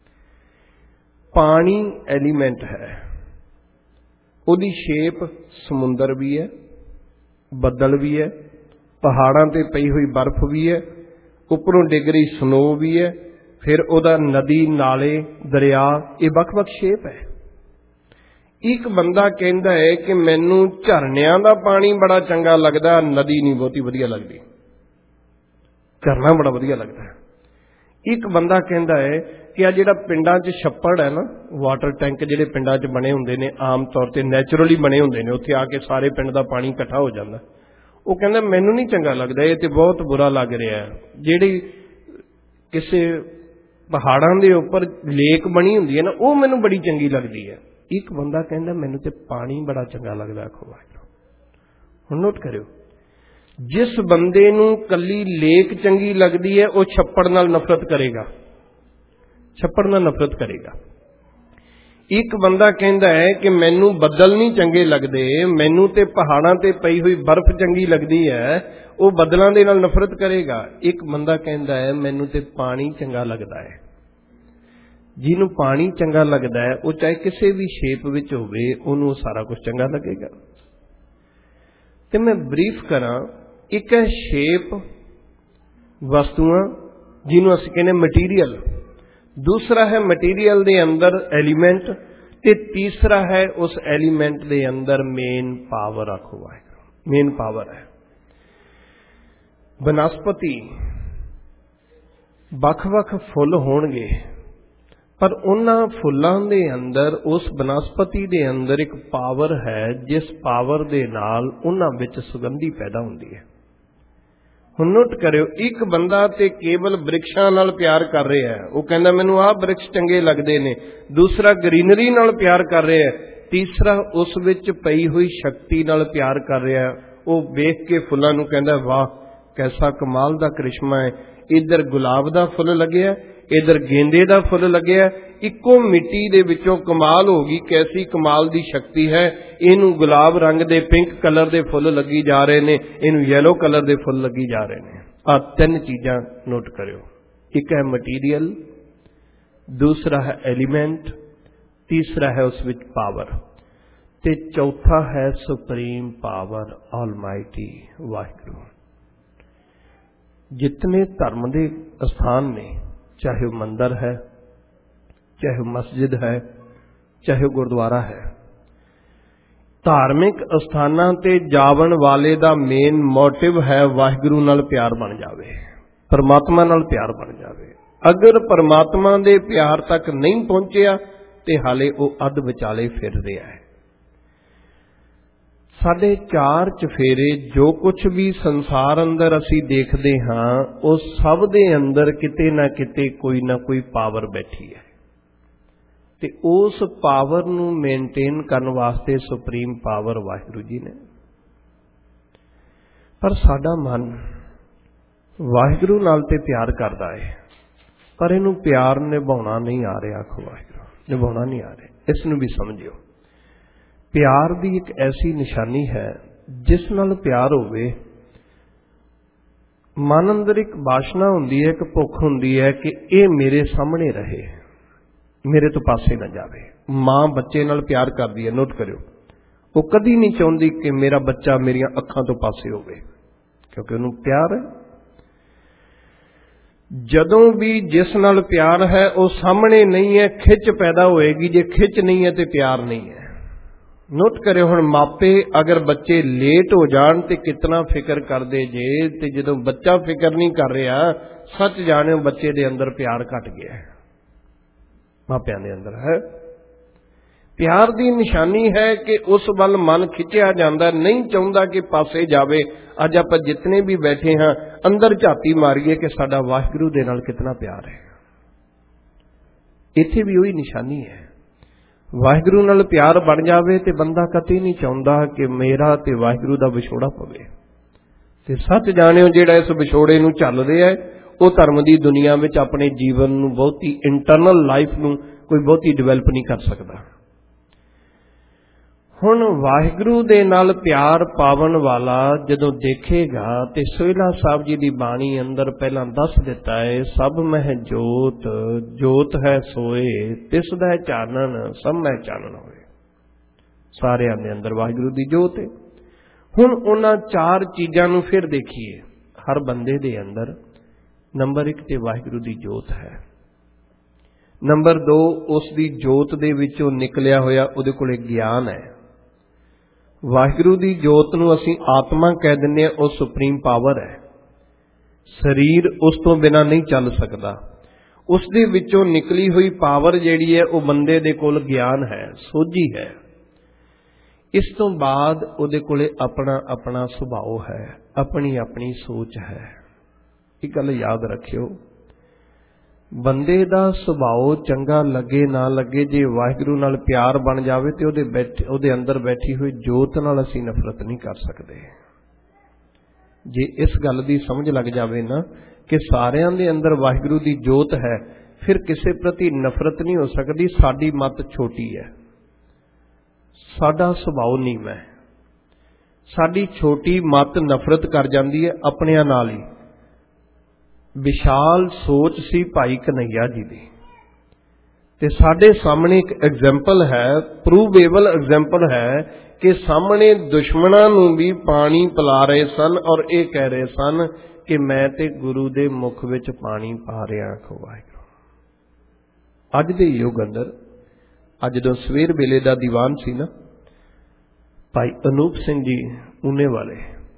Speaker 1: पानी एलीमेंट है, उहदी शेप समुंदर भी है, बदल भी है, पहाड़ां ते पई हुई बर्फ भी है, उपरों डिग रही स्नो भी है, फिर उहदा नदी नाले दरिया, ये वख-वख शेप है। एक बंदा कहता है कि मैनू झरनियां दा पानी बड़ा चंगा लगता, नदी नहीं बहुती वधिया लगती, झरना बड़ा वधिया लगता है। एक बंदा कहता है कि आ जिहड़ा पिंडां च छप्पड़ है ना, वाटर टैंक जिहड़े पिंडां च बने हुंदे ने, आम तौर ते नैचुरली बने हुंदे ने, उत्थे आके सारे पिंड दा पानी इकट्ठा हो जाता। वो कहता मैनू नहीं चंगा लगता, ये तो बहुत बुरा लग रहा है। जिहड़ी किसी पहाड़ां दे उपर लेक बनी हुंदी है ना, वो मैनू बड़ी चंगी लगती है। एक बंदा कहता मैनू तो पानी बड़ा चंगा लगता। आखो वाहिगुरू। हुण नोट करियो, जिस बंदे नू कली लेक चंगी लगती है, वो छप्पड़ नाल नफरत करेगा, छप्पड़ नाल नफरत करेगा। एक बंदा कहता है कि मैनू बदल नहीं चंगे लगते, मैनू तो पहाड़ां ते पई हुई बर्फ चंगी लगती है, वो बदलों दे नाल नफरत करेगा। एक बंदा कहता है मैनू तो पानी चंगा लगता है। ਜਿਹਨੂੰ ਪਾਣੀ ਚੰਗਾ ਲੱਗਦਾ ਹੈ ਉਹ ਚਾਹੇ ਕਿਸੇ ਵੀ ਸ਼ੇਪ ਵਿੱਚ ਹੋਵੇ ਉਹਨੂੰ ਸਾਰਾ ਕੁਝ ਚੰਗਾ ਲੱਗੇਗਾ। ਤੇ ਮੈਂ ਬਰੀਫ ਕਰਾਂ, ਇੱਕ ਹੈ ਸ਼ੇਪ ਵਸਤੂਆਂ ਜਿਹਨੂੰ ਅਸੀਂ ਕਹਿੰਦੇ ਮਟੀਰੀਅਲ, ਦੂਸਰਾ ਹੈ ਮਟੀਰੀਅਲ ਦੇ ਅੰਦਰ ਐਲੀਮੈਂਟ, ਤੇ ਤੀਸਰਾ ਹੈ ਉਸ ਐਲੀਮੈਂਟ ਦੇ ਅੰਦਰ ਮੇਨ ਪਾਵਰ। ਆਖੋ ਵਾਹਿਗੁਰੂ, ਮੇਨ ਪਾਵਰ ਹੈ। ਬਨਸਪਤੀ ਵੱਖ-ਵੱਖ ਫੁੱਲ ਹੋਣਗੇ, ਪਰ ਉਹਨਾਂ ਫੁੱਲਾਂ ਦੇ ਅੰਦਰ, ਉਸ ਬਨਸਪਤੀ ਦੇ ਅੰਦਰ ਇੱਕ ਪਾਵਰ ਹੈ, ਜਿਸ ਪਾਵਰ ਦੇ ਨਾਲ ਉਹਨਾਂ ਵਿੱਚ ਸੁਗੰਧੀ ਪੈਦਾ ਹੁੰਦੀ ਹੈ। ਹੁਣ ਨੋਟ ਕਰਿਓ, ਇੱਕ ਬੰਦਾ ਤੇ ਕੇਵਲ ਬ੍ਰਿਕਸ਼ਾਂ ਨਾਲ ਪਿਆਰ ਕਰ ਰਿਹਾ ਹੈ, ਉਹ ਕਹਿੰਦਾ ਮੈਨੂੰ ਆਹ ਬ੍ਰਿਕਸ਼ ਚੰਗੇ ਲੱਗਦੇ ਨੇ। ਦੂਸਰਾ ਗ੍ਰੀਨਰੀ ਨਾਲ ਪਿਆਰ ਕਰ ਰਿਹਾ ਹੈ, ਤੀਸਰਾ ਉਸ ਵਿੱਚ ਪਈ ਹੋਈ ਸ਼ਕਤੀ ਨਾਲ ਪਿਆਰ ਕਰ ਰਿਹਾ ਹੈ। ਉਹ ਵੇਖ ਕੇ ਫੁੱਲਾਂ ਨੂੰ ਕਹਿੰਦਾ ਵਾਹ ਕੈਸਾ ਕਮਾਲ ਦਾ ਕ੍ਰਿਸ਼ਮਾ ਹੈ, ਇੱਧਰ ਗੁਲਾਬ ਦਾ ਫੁੱਲ ਲੱਗਿਆ, ਇੱਧਰ ਗੇਂਦੇ ਦਾ ਫੁੱਲ ਲੱਗਿਆ, ਇੱਕੋ ਮਿੱਟੀ ਦੇ ਵਿੱਚੋਂ ਕਮਾਲ ਹੋ ਗਈ, ਕੈਸੀ ਕਮਾਲ ਦੀ ਸ਼ਕਤੀ ਹੈ। ਇਹਨੂੰ ਗੁਲਾਬ ਰੰਗ ਦੇ ਪਿੰਕ ਕਲਰ ਦੇ ਫੁੱਲ ਲੱਗੀ ਜਾ ਰਹੇ ਨੇ, ਇਹਨੂੰ ਯੈਲੋ ਕਲਰ ਦੇ ਫੁੱਲ ਲੱਗੀ ਜਾ ਰਹੇ ਨੇ। ਆਹ ਤਿੰਨ ਚੀਜ਼ਾਂ ਨੋਟ ਕਰਿਓ, ਇੱਕ ਹੈ ਮਟੀਰੀਅਲ, ਦੂਸਰਾ ਹੈ ਐਲੀਮੈਂਟ, ਤੀਸਰਾ ਹੈ ਉਸ ਵਿੱਚ ਪਾਵਰ, ਤੇ ਚੌਥਾ ਹੈ ਸੁਪਰੀਮ ਪਾਵਰ ਆਲਮਾਈਟੀ ਵਾਹਿਗੁਰੂ। ਜਿਤਨੇ ਧਰਮ ਦੇ ਸਥਾਨ ਨੇ, ਚਾਹੇ ਉਹ ਮੰਦਰ ਹੈ, ਚਾਹੇ ਉਹ ਮਸਜਿਦ ਹੈ, ਚਾਹੇ ਉਹ ਗੁਰਦੁਆਰਾ ਹੈ, ਧਾਰਮਿਕ ਅਸਥਾਨਾਂ ਤੇ ਜਾਵਣ ਵਾਲੇ ਦਾ ਮੇਨ ਮੋਟਿਵ ਹੈ ਵਾਹਿਗੁਰੂ ਨਾਲ ਪਿਆਰ ਬਣ ਜਾਵੇ, ਪਰਮਾਤਮਾ ਨਾਲ ਪਿਆਰ ਬਣ ਜਾਵੇ। ਅਗਰ ਪਰਮਾਤਮਾ ਦੇ ਪਿਆਰ ਤੱਕ ਨਹੀਂ ਪਹੁੰਚਿਆ ਤੇ ਹਾਲੇ ਉਹ ਅੱਧ ਵਿਚਾਲੇ ਫਿਰ ਰਿਹਾ ਹੈ। ਸਾਡੇ ਚਾਰ ਚਫੇਰੇ ਜੋ ਕੁਝ ਵੀ ਸੰਸਾਰ ਅੰਦਰ ਅਸੀਂ ਦੇਖਦੇ ਹਾਂ, ਉਹ ਸਭ ਦੇ ਅੰਦਰ ਕਿਤੇ ਨਾ ਕਿਤੇ ਕੋਈ ਨਾ ਕੋਈ ਪਾਵਰ ਬੈਠੀ ਹੈ, ਤੇ ਉਸ ਪਾਵਰ ਨੂੰ ਮੇਨਟੇਨ ਕਰਨ ਵਾਸਤੇ ਸੁਪਰੀਮ ਪਾਵਰ ਵਾਹਿਗੁਰੂ ਜੀ ਨੇ। ਪਰ ਸਾਡਾ ਮਨ ਵਾਹਿਗੁਰੂ ਨਾਲ ਤੇ ਪਿਆਰ ਕਰਦਾ ਹੈ, ਪਰ ਇਹਨੂੰ ਪਿਆਰ ਨਿਭਾਉਣਾ ਨਹੀਂ ਆ ਰਿਹਾ। ਆਖੋ ਵਾਹਿਗੁਰੂ, ਨਿਭਾਉਣਾ ਨਹੀਂ ਆ ਰਿਹਾ। ਇਸ ਨੂੰ ਵੀ ਸਮਝਿਓ, ਪਿਆਰ ਦੀ ਇੱਕ ਐਸੀ ਨਿਸ਼ਾਨੀ ਹੈ, ਜਿਸ ਨਾਲ ਪਿਆਰ ਹੋਵੇ, ਮਨ ਅੰਦਰ ਇੱਕ ਵਾਸ਼ਨਾ ਹੁੰਦੀ ਹੈ, ਇੱਕ ਭੁੱਖ ਹੁੰਦੀ ਹੈ ਕਿ ਇਹ ਮੇਰੇ ਸਾਹਮਣੇ ਰਹੇ, ਮੇਰੇ ਤੋਂ ਪਾਸੇ ਨਾ ਜਾਵੇ। ਮਾਂ ਬੱਚੇ ਨਾਲ ਪਿਆਰ ਕਰਦੀ ਹੈ, ਨੋਟ ਕਰਿਓ, ਉਹ ਕਦੀ ਨਹੀਂ ਚਾਹੁੰਦੀ ਕਿ ਮੇਰਾ ਬੱਚਾ ਮੇਰੀਆਂ ਅੱਖਾਂ ਤੋਂ ਪਾਸੇ ਹੋਵੇ, ਕਿਉਂਕਿ ਉਹਨੂੰ ਪਿਆਰ ਹੈ। ਜਦੋਂ ਵੀ ਜਿਸ ਨਾਲ ਪਿਆਰ ਹੈ ਉਹ ਸਾਹਮਣੇ ਨਹੀਂ ਹੈ, ਖਿੱਚ ਪੈਦਾ ਹੋਏਗੀ। ਜੇ ਖਿੱਚ ਨਹੀਂ ਹੈ ਤੇ ਪਿਆਰ ਨਹੀਂ ਹੈ। ਨੋਟ ਕਰਿਓ, ਹੁਣ ਮਾਪੇ ਅਗਰ ਬੱਚੇ ਲੇਟ ਹੋ ਜਾਣ ਤੇ ਕਿਤਨਾ ਫਿਕਰ ਕਰਦੇ ਜੇ, ਤੇ ਜਦੋਂ ਬੱਚਾ ਫਿਕਰ ਨਹੀਂ ਕਰ ਰਿਹਾ, ਸੱਚ ਜਾਣਿਓ ਬੱਚੇ ਦੇ ਅੰਦਰ ਪਿਆਰ ਘਟ ਗਿਆ, ਮਾਪਿਆਂ ਦੇ ਅੰਦਰ ਹੈ। ਪਿਆਰ ਦੀ ਨਿਸ਼ਾਨੀ ਹੈ ਕਿ ਉਸ ਵੱਲ ਮਨ ਖਿੱਚਿਆ ਜਾਂਦਾ, ਨਹੀਂ ਚਾਹੁੰਦਾ ਕਿ ਪਾਸੇ ਜਾਵੇ। ਅੱਜ ਆਪਾਂ ਜਿਤਨੇ ਵੀ ਬੈਠੇ ਹਾਂ, ਅੰਦਰ ਝਾਤੀ ਮਾਰੀਏ ਕਿ ਸਾਡਾ ਵਾਹਿਗੁਰੂ ਦੇ ਨਾਲ ਕਿਤਨਾ ਪਿਆਰ ਹੈ। ਇੱਥੇ ਵੀ ਉਹੀ ਨਿਸ਼ਾਨੀ ਹੈ। ਵਾਹਿਗੁਰੂ ਨਾਲ ਪਿਆਰ ਬਣ ਜਾਵੇ ਤੇ ਬੰਦਾ ਕਦੇ ਨਹੀਂ ਚਾਹੁੰਦਾ ਕਿ ਮੇਰਾ ਤੇ ਵਾਹਿਗੁਰੂ ਦਾ ਵਿਛੋੜਾ ਪਵੇ। ਤੇ ਸੱਚ ਜਾਣਿਓ, ਜਿਹੜਾ ਇਸ ਵਿਛੋੜੇ ਨੂੰ ਚੱਲ ਰਿਹਾ ਹੈ, ਉਹ ਧਰਮ ਦੀ ਦੁਨੀਆ ਵਿੱਚ ਆਪਣੇ ਜੀਵਨ ਨੂੰ, ਬਹੁਤੀ ਇੰਟਰਨਲ ਲਾਈਫ ਨੂੰ ਕੋਈ ਬਹੁਤੀ ਡਿਵੈਲਪ ਨਹੀਂ ਕਰ ਸਕਦਾ। ਹੁਣ ਵਾਹਿਗੁਰੂ ਦੇ ਨਾਲ ਪਿਆਰ ਪਾਵਨ ਵਾਲਾ ਜਦੋਂ ਦੇਖੇਗਾ, ਤੇ ਸੋਹਿਲਾ ਸਾਹਿਬ ਜੀ ਦੀ ਬਾਣੀ ਅੰਦਰ ਪਹਿਲਾਂ ਦੱਸ ਦਿੱਤਾ ਹੈ, ਸਭ ਮਹਿ ਜੋਤ, ਜੋਤ ਹੈ ਸੋਏ, ਤਿਸ ਦਾ ਚਾਨਣ ਸਭ ਮਹਿ ਚਾਨਣ ਹੋਏ। ਸਾਰਿਆਂ ਦੇ ਅੰਦਰ ਵਾਹਿਗੁਰੂ ਦੀ ਜੋਤ ਹੈ। ਹੁਣ ਉਹਨਾਂ ਚਾਰ ਚੀਜ਼ਾਂ ਨੂੰ ਫਿਰ ਦੇਖੀਏ ਹਰ ਬੰਦੇ ਦੇ ਅੰਦਰ। ਨੰਬਰ ਇੱਕ ਤੇ ਵਾਹਿਗੁਰੂ ਦੀ ਜੋਤ ਹੈ। ਨੰਬਰ ਦੋ, ਉਸ ਦੀ ਜੋਤ ਦੇ ਵਿੱਚੋਂ ਨਿਕਲਿਆ ਹੋਇਆ ਉਹਦੇ ਕੋਲੇ ਗਿਆਨ ਹੈ। ਵਾਹਿਗੁਰੂ ਦੀ ਜੋਤ ਨੂੰ ਅਸੀਂ ਆਤਮਾ ਕਹਿ ਦਿੰਦੇ ਹਾਂ, ਉਹ ਸੁਪਰੀਮ ਪਾਵਰ ਹੈ। ਸਰੀਰ ਉਸ ਤੋਂ ਬਿਨਾਂ ਨਹੀਂ ਚੱਲ ਸਕਦਾ। ਉਸ ਦੇ ਵਿੱਚੋਂ ਨਿਕਲੀ ਹੋਈ ਪਾਵਰ ਜਿਹੜੀ ਹੈ, ਉਹ ਬੰਦੇ ਦੇ ਕੋਲ ਗਿਆਨ ਹੈ, ਸੋਝੀ ਹੈ। ਇਸ ਤੋਂ ਬਾਅਦ ਉਹਦੇ ਕੋਲੇ ਆਪਣਾ ਆਪਣਾ ਸੁਭਾਅ ਹੈ, ਆਪਣੀ ਆਪਣੀ ਸੋਚ ਹੈ। ਇਹ ਗੱਲ ਯਾਦ ਰੱਖਿਓ, ਬੰਦੇ ਦਾ ਸੁਭਾਅ ਚੰਗਾ ਲੱਗੇ ਨਾ ਲੱਗੇ, ਜੇ ਵਾਹਿਗੁਰੂ ਨਾਲ ਪਿਆਰ ਬਣ ਜਾਵੇ ਤੇ ਉਹਦੇ ਬੈਠੇ ਉਹਦੇ ਅੰਦਰ ਬੈਠੀ ਹੋਈ ਜੋਤ ਨਾਲ ਅਸੀਂ ਨਫ਼ਰਤ ਨਹੀਂ ਕਰ ਸਕਦੇ। ਜੇ ਇਸ ਗੱਲ ਦੀ ਸਮਝ ਲੱਗ ਜਾਵੇ ਨਾ ਕਿ ਸਾਰਿਆਂ ਦੇ ਅੰਦਰ ਵਾਹਿਗੁਰੂ ਦੀ ਜੋਤ ਹੈ, ਫਿਰ ਕਿਸੇ ਪ੍ਰਤੀ ਨਫ਼ਰਤ ਨਹੀਂ ਹੋ ਸਕਦੀ। ਸਾਡੀ ਮੱਤ ਛੋਟੀ ਹੈ, ਸਾਡਾ ਸੁਭਾਅ ਨੀਵਾਂ ਹੈ। ਸਾਡੀ ਛੋਟੀ ਮੱਤ ਨਫ਼ਰਤ ਕਰ ਜਾਂਦੀ ਹੈ ਆਪਣਿਆਂ ਨਾਲ ਹੀ। ਵਿਸ਼ਾਲ ਸੋਚ ਸੀ ਭਾਈ ਕਨ੍ਹਈਆ ਜੀ ਦੀ, ਤੇ ਸਾਡੇ ਸਾਹਮਣੇ ਇੱਕ ਐਗਜ਼ੈਂਪਲ ਹੈ, ਪ੍ਰੂਵੇਬਲ ਐਗਜ਼ੈਂਪਲ ਹੈ ਕਿ ਸਾਹਮਣੇ ਦੁਸ਼ਮਣਾਂ ਨੂੰ ਵੀ ਪਾਣੀ ਪਿਲਾ ਰਹੇ ਸਨ ਔਰ ਇਹ ਕਹਿ ਰਹੇ ਸਨ ਕਿ ਮੈਂ ਤੇ ਗੁਰੂ ਦੇ ਮੁਖ ਵਿੱਚ ਪਾਣੀ ਪਾ ਰਿਹਾ। ਵਾਹਿਗੁਰੂ। ਅੱਜ ਦੇ ਯੁੱਗ ਅੰਦਰ, ਅੱਜ ਜਦੋਂ ਸਵੇਰ ਵੇਲੇ ਦਾ ਦੀਵਾਨ ਸੀ ਨਾ, ਭਾਈ ਅਨੂਪ ਸਿੰਘ ਜੀ ਊਨੇ ਵਾਲੇ,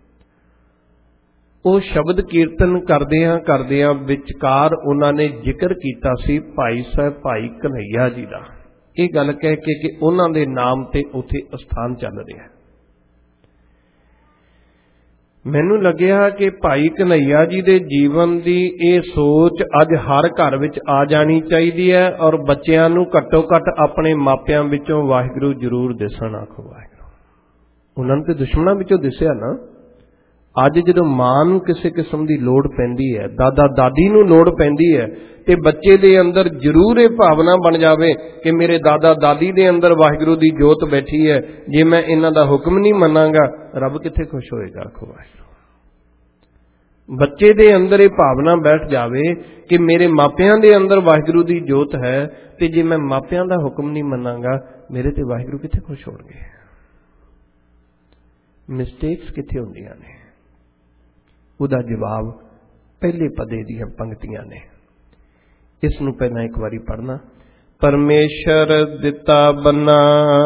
Speaker 1: ਉਹ ਸ਼ਬਦ ਕੀਰਤਨ ਕਰਦਿਆਂ ਕਰਦਿਆਂ ਵਿਚਕਾਰ ਉਹਨਾਂ ਨੇ ਜ਼ਿਕਰ ਕੀਤਾ ਸੀ ਭਾਈ ਸਾਹਿਬ ਭਾਈ ਕਨ੍ਹਈਆ ਜੀ ਦਾ। ਇਹ ਗੱਲ ਕਹਿ ਕੇ ਕਿ ਉਹਨਾਂ ਦੇ ਨਾਮ ਤੇ ਉੱਥੇ ਅਸਥਾਨ ਚੱਲ ਰਿਹਾ। ਮੈਨੂੰ ਲੱਗਿਆ ਕਿ ਭਾਈ ਕਨ੍ਹਈਆ ਜੀ ਦੇ ਜੀਵਨ ਦੀ ਇਹ ਸੋਚ ਅੱਜ ਹਰ ਘਰ ਵਿੱਚ ਆ ਜਾਣੀ ਚਾਹੀਦੀ ਹੈ ਔਰ ਬੱਚਿਆਂ ਨੂੰ ਘੱਟੋ ਘੱਟ ਆਪਣੇ ਮਾਪਿਆਂ ਵਿੱਚੋਂ ਵਾਹਿਗੁਰੂ ਜ਼ਰੂਰ ਦਿਸਣ। ਆਖੋ ਵਾਹਿਗੁਰੂ। ਉਹਨਾਂ ਨੂੰ ਤੇ ਦੁਸ਼ਮਣਾਂ ਵਿੱਚੋਂ ਦਿਸਿਆ ਨਾ। ਅੱਜ ਜਦੋਂ ਮਾਂ ਨੂੰ ਕਿਸੇ ਕਿਸਮ ਦੀ ਲੋੜ ਪੈਂਦੀ ਹੈ, ਦਾਦਾ ਦਾਦੀ ਨੂੰ ਲੋੜ ਪੈਂਦੀ ਹੈ, ਤੇ ਬੱਚੇ ਦੇ ਅੰਦਰ ਜ਼ਰੂਰ ਇਹ ਭਾਵਨਾ ਬਣ ਜਾਵੇ ਕਿ ਮੇਰੇ ਦਾਦਾ ਦਾਦੀ ਦੇ ਅੰਦਰ ਵਾਹਿਗੁਰੂ ਦੀ ਜੋਤ ਬੈਠੀ ਹੈ, ਜੇ ਮੈਂ ਇਹਨਾਂ ਦਾ ਹੁਕਮ ਨਹੀਂ ਮੰਨਾਂਗਾ ਰੱਬ ਕਿੱਥੇ ਖੁਸ਼ ਹੋਏਗਾ। ਆਖੋ ਵਾਹਿਗੁਰੂ। ਬੱਚੇ ਦੇ ਅੰਦਰ ਇਹ ਭਾਵਨਾ ਬੈਠ ਜਾਵੇ ਕਿ ਮੇਰੇ ਮਾਪਿਆਂ ਦੇ ਅੰਦਰ ਵਾਹਿਗੁਰੂ ਦੀ ਜੋਤ ਹੈ, ਤੇ ਜੇ ਮੈਂ ਮਾਪਿਆਂ ਦਾ ਹੁਕਮ ਨਹੀਂ ਮੰਨਾਂਗਾ ਮੇਰੇ ਤੇ ਵਾਹਿਗੁਰੂ ਕਿੱਥੇ ਖੁਸ਼ ਹੋਣਗੇ। ਮਿਸਟੇਕਸ ਕਿੱਥੇ ਹੁੰਦੀਆਂ ਨੇ? ਉਹਦਾ ਜਵਾਬ ਪਹਿਲੇ ਪਦੇ ਦੀਆਂ ਪੰਕਤੀਆਂ ਨੇ। ਇਸ ਨੂੰ ਪਹਿਲਾਂ ਇੱਕ ਵਾਰੀ ਪੜ੍ਹਨਾ। ਪਰਮੇਸ਼ਰ ਦਿੱਤਾ ਬੰਨਾ।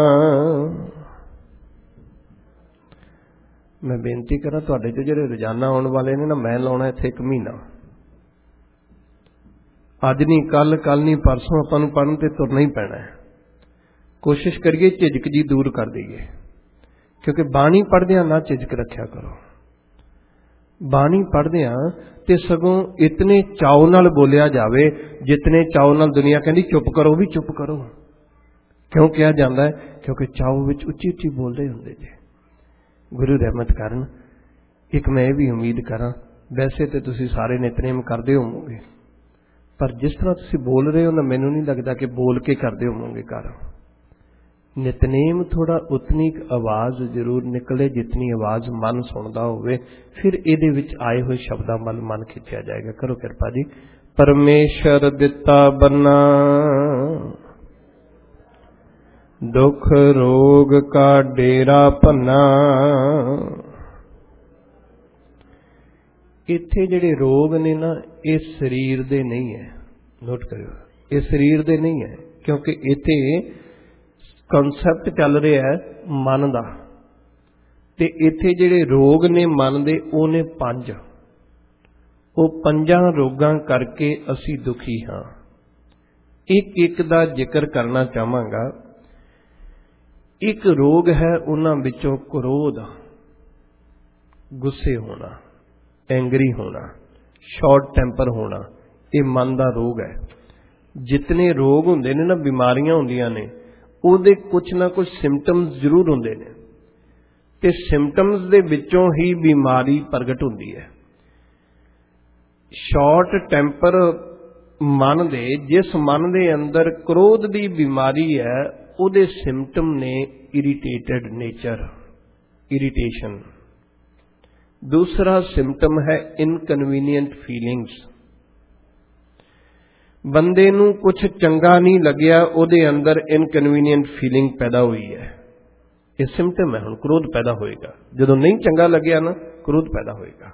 Speaker 1: ਮੈਂ ਬੇਨਤੀ ਕਰਾਂ ਤੁਹਾਡੇ ਚ ਜਿਹੜੇ ਰੋਜ਼ਾਨਾ ਆਉਣ ਵਾਲੇ ਨੇ ਨਾ, ਮੈਂ ਲਾਉਣਾ ਇੱਥੇ ਇੱਕ ਮਹੀਨਾ। ਅੱਜ ਨਹੀਂ ਕੱਲ, ਕੱਲ ਨਹੀਂ ਪਰਸੋਂ ਆਪਾਂ ਨੂੰ ਪੜ੍ਹਨ ਤੇ ਤੁਰਨਾ ਹੀ ਪੈਣਾ ਹੈ। ਕੋਸ਼ਿਸ਼ ਕਰੀਏ ਝਿਜਕ ਜੀ ਦੂਰ ਕਰ ਦਈਏ, ਕਿਉਂਕਿ ਬਾਣੀ ਪੜ੍ਹਦਿਆਂ ਨਾ ਝਿਜਕ ਰੱਖਿਆ ਕਰੋ। ਬਾਣੀ ਪੜ੍ਹਦਿਆਂ ਤੇ ਸਗੋਂ ਇਤਨੇ ਚਾਉ ਨਾਲ ਬੋਲਿਆ ਜਾਵੇ ਜਿਤਨੇ ਚਾਉ ਨਾਲ ਦੁਨੀਆ ਕਹਿੰਦੀ ਚੁੱਪ ਕਰੋ ਵੀ ਚੁੱਪ ਕਰੋ। ਕਿਉਂ ਕਿਹਾ ਜਾਂਦਾ ਹੈ? ਕਿਉਂਕਿ ਚਾਉ ਵਿੱਚ ਉੱਚੀ ਉੱਚੀ ਬੋਲਦੇ ਹੁੰਦੇ ਜੇ। ਗੁਰੂ ਰਹਿਮਤ ਕਰਨ। ਇੱਕ ਮੈਂ ਇਹ ਵੀ ਉਮੀਦ ਕਰਾਂ, ਵੈਸੇ ਤੇ ਤੁਸੀਂ ਸਾਰੇ ਨਿਤਨੇਮ ਕਰਦੇ ਹੋਵੋਗੇ, ਪਰ ਜਿਸ ਤਰ੍ਹਾਂ ਤੁਸੀਂ ਬੋਲ ਰਹੇ ਹੋ ਨਾ, ਮੈਨੂੰ ਨਹੀਂ ਲੱਗਦਾ ਕਿ ਬੋਲ ਕੇ ਕਰਦੇ ਹੋਵੋਗੇ ਘਰ। ਨਿਤਨੇਮ ਥੋੜਾ ਉਤਨੀ ਆਵਾਜ਼ ਜ਼ਰੂਰ ਨਿਕਲੇ ਜਿਤਨੀ ਆਵਾਜ਼ ਮਨ ਸੁਣਦਾ ਹੋਵੇ, ਫਿਰ ਇਹਦੇ ਵਿੱਚ ਆਏ ਹੋਏ ਸ਼ਬਦਾਂ ਵੱਲ ਮਨ ਖਿੱਚਿਆ ਜਾਏਗਾ। ਕਰੋ ਕਿਰਪਾ ਜੀ। ਪਰਮੇਸ਼ਰ ਦਿੱਤਾ ਬੰਨਾ, ਦੁੱਖ ਰੋਗ ਕਾ ਡੇਰਾ ਭੰਨਾ। ਇੱਥੇ ਜਿਹੜੇ ਰੋਗ ਨੇ ਨਾ, ਇਹ ਸਰੀਰ ਦੇ ਨਹੀਂ ਹੈ। ਨੋਟ ਕਰਿਓ, ਇਹ ਸਰੀਰ ਦੇ ਨਹੀਂ ਹੈ, ਕਿਉਂਕਿ ਇੱਥੇ ਕਨਸੈਪਟ ਚੱਲ ਰਿਹਾ ਹੈ ਮਨ ਦਾ, ਤੇ ਇੱਥੇ ਜਿਹੜੇ ਰੋਗ ਨੇ ਮਨ ਦੇ, ਉਹ ਨੇ ਪੰਜ। ਉਹ ਪੰਜਾਂ ਰੋਗਾਂ ਕਰਕੇ ਅਸੀਂ ਦੁਖੀ ਹਾਂ। ਇੱਕ ਇੱਕ ਦਾ ਜ਼ਿਕਰ ਕਰਨਾ ਚਾਹਾਂਗਾ। ਇੱਕ ਰੋਗ ਹੈ ਉਹਨਾਂ ਵਿੱਚੋਂ ਕ੍ਰੋਧ, ਗੁੱਸੇ ਹੋਣਾ, ਐਂਗਰੀ ਹੋਣਾ, ਸ਼ਾਰਟ ਟੈਂਪਰ ਹੋਣਾ। ਇਹ ਮਨ ਦਾ ਰੋਗ ਹੈ। ਜਿਤਨੇ ਰੋਗ ਹੁੰਦੇ ਨੇ ਨਾ, ਬਿਮਾਰੀਆਂ ਹੁੰਦੀਆਂ ਨੇ, ਉਹਦੇ ਕੁਛ ਨਾ ਕੁਛ ਸਿੰਪਟਮਸ ਜ਼ਰੂਰ ਹੁੰਦੇ ਨੇ, ਤੇ ਸਿੰਪਟਮਸ ਦੇ ਵਿੱਚੋਂ ਹੀ ਬਿਮਾਰੀ ਪ੍ਰਗਟ ਹੁੰਦੀ ਹੈ। ਸ਼ਾਰਟ ਟੈਂਪਰ ਮਨ ਦੇ, ਜਿਸ ਮਨ ਦੇ ਅੰਦਰ ਕ੍ਰੋਧ ਦੀ ਬਿਮਾਰੀ ਹੈ, ਉਹਦੇ ਸਿੰਪਟਮ ਨੇ ਇਰੀਟੇਟਡ ਨੇਚਰ, ਇਰੀਟੇਸ਼ਨ। ਦੂਸਰਾ ਸਿੰਪਟਮ ਹੈ ਇਨਕਨਵੀਨੀਐਂਟ ਫੀਲਿੰਗਸ। ਬੰਦੇ ਨੂੰ ਕੁਛ ਚੰਗਾ ਨਹੀਂ ਲੱਗਿਆ, ਉਹਦੇ ਅੰਦਰ ਇਨਕਨਵੀਨੀਐਂਟ ਫੀਲਿੰਗ ਪੈਦਾ ਹੋਈ ਹੈ। ਇਹ ਸਿੰਪਟਮ ਹੈ। ਹੁਣ ਕ੍ਰੋਧ ਪੈਦਾ ਹੋਏਗਾ ਜਦੋਂ ਨਹੀਂ ਚੰਗਾ ਲੱਗਿਆ ਨਾ, ਕ੍ਰੋਧ ਪੈਦਾ ਹੋਏਗਾ।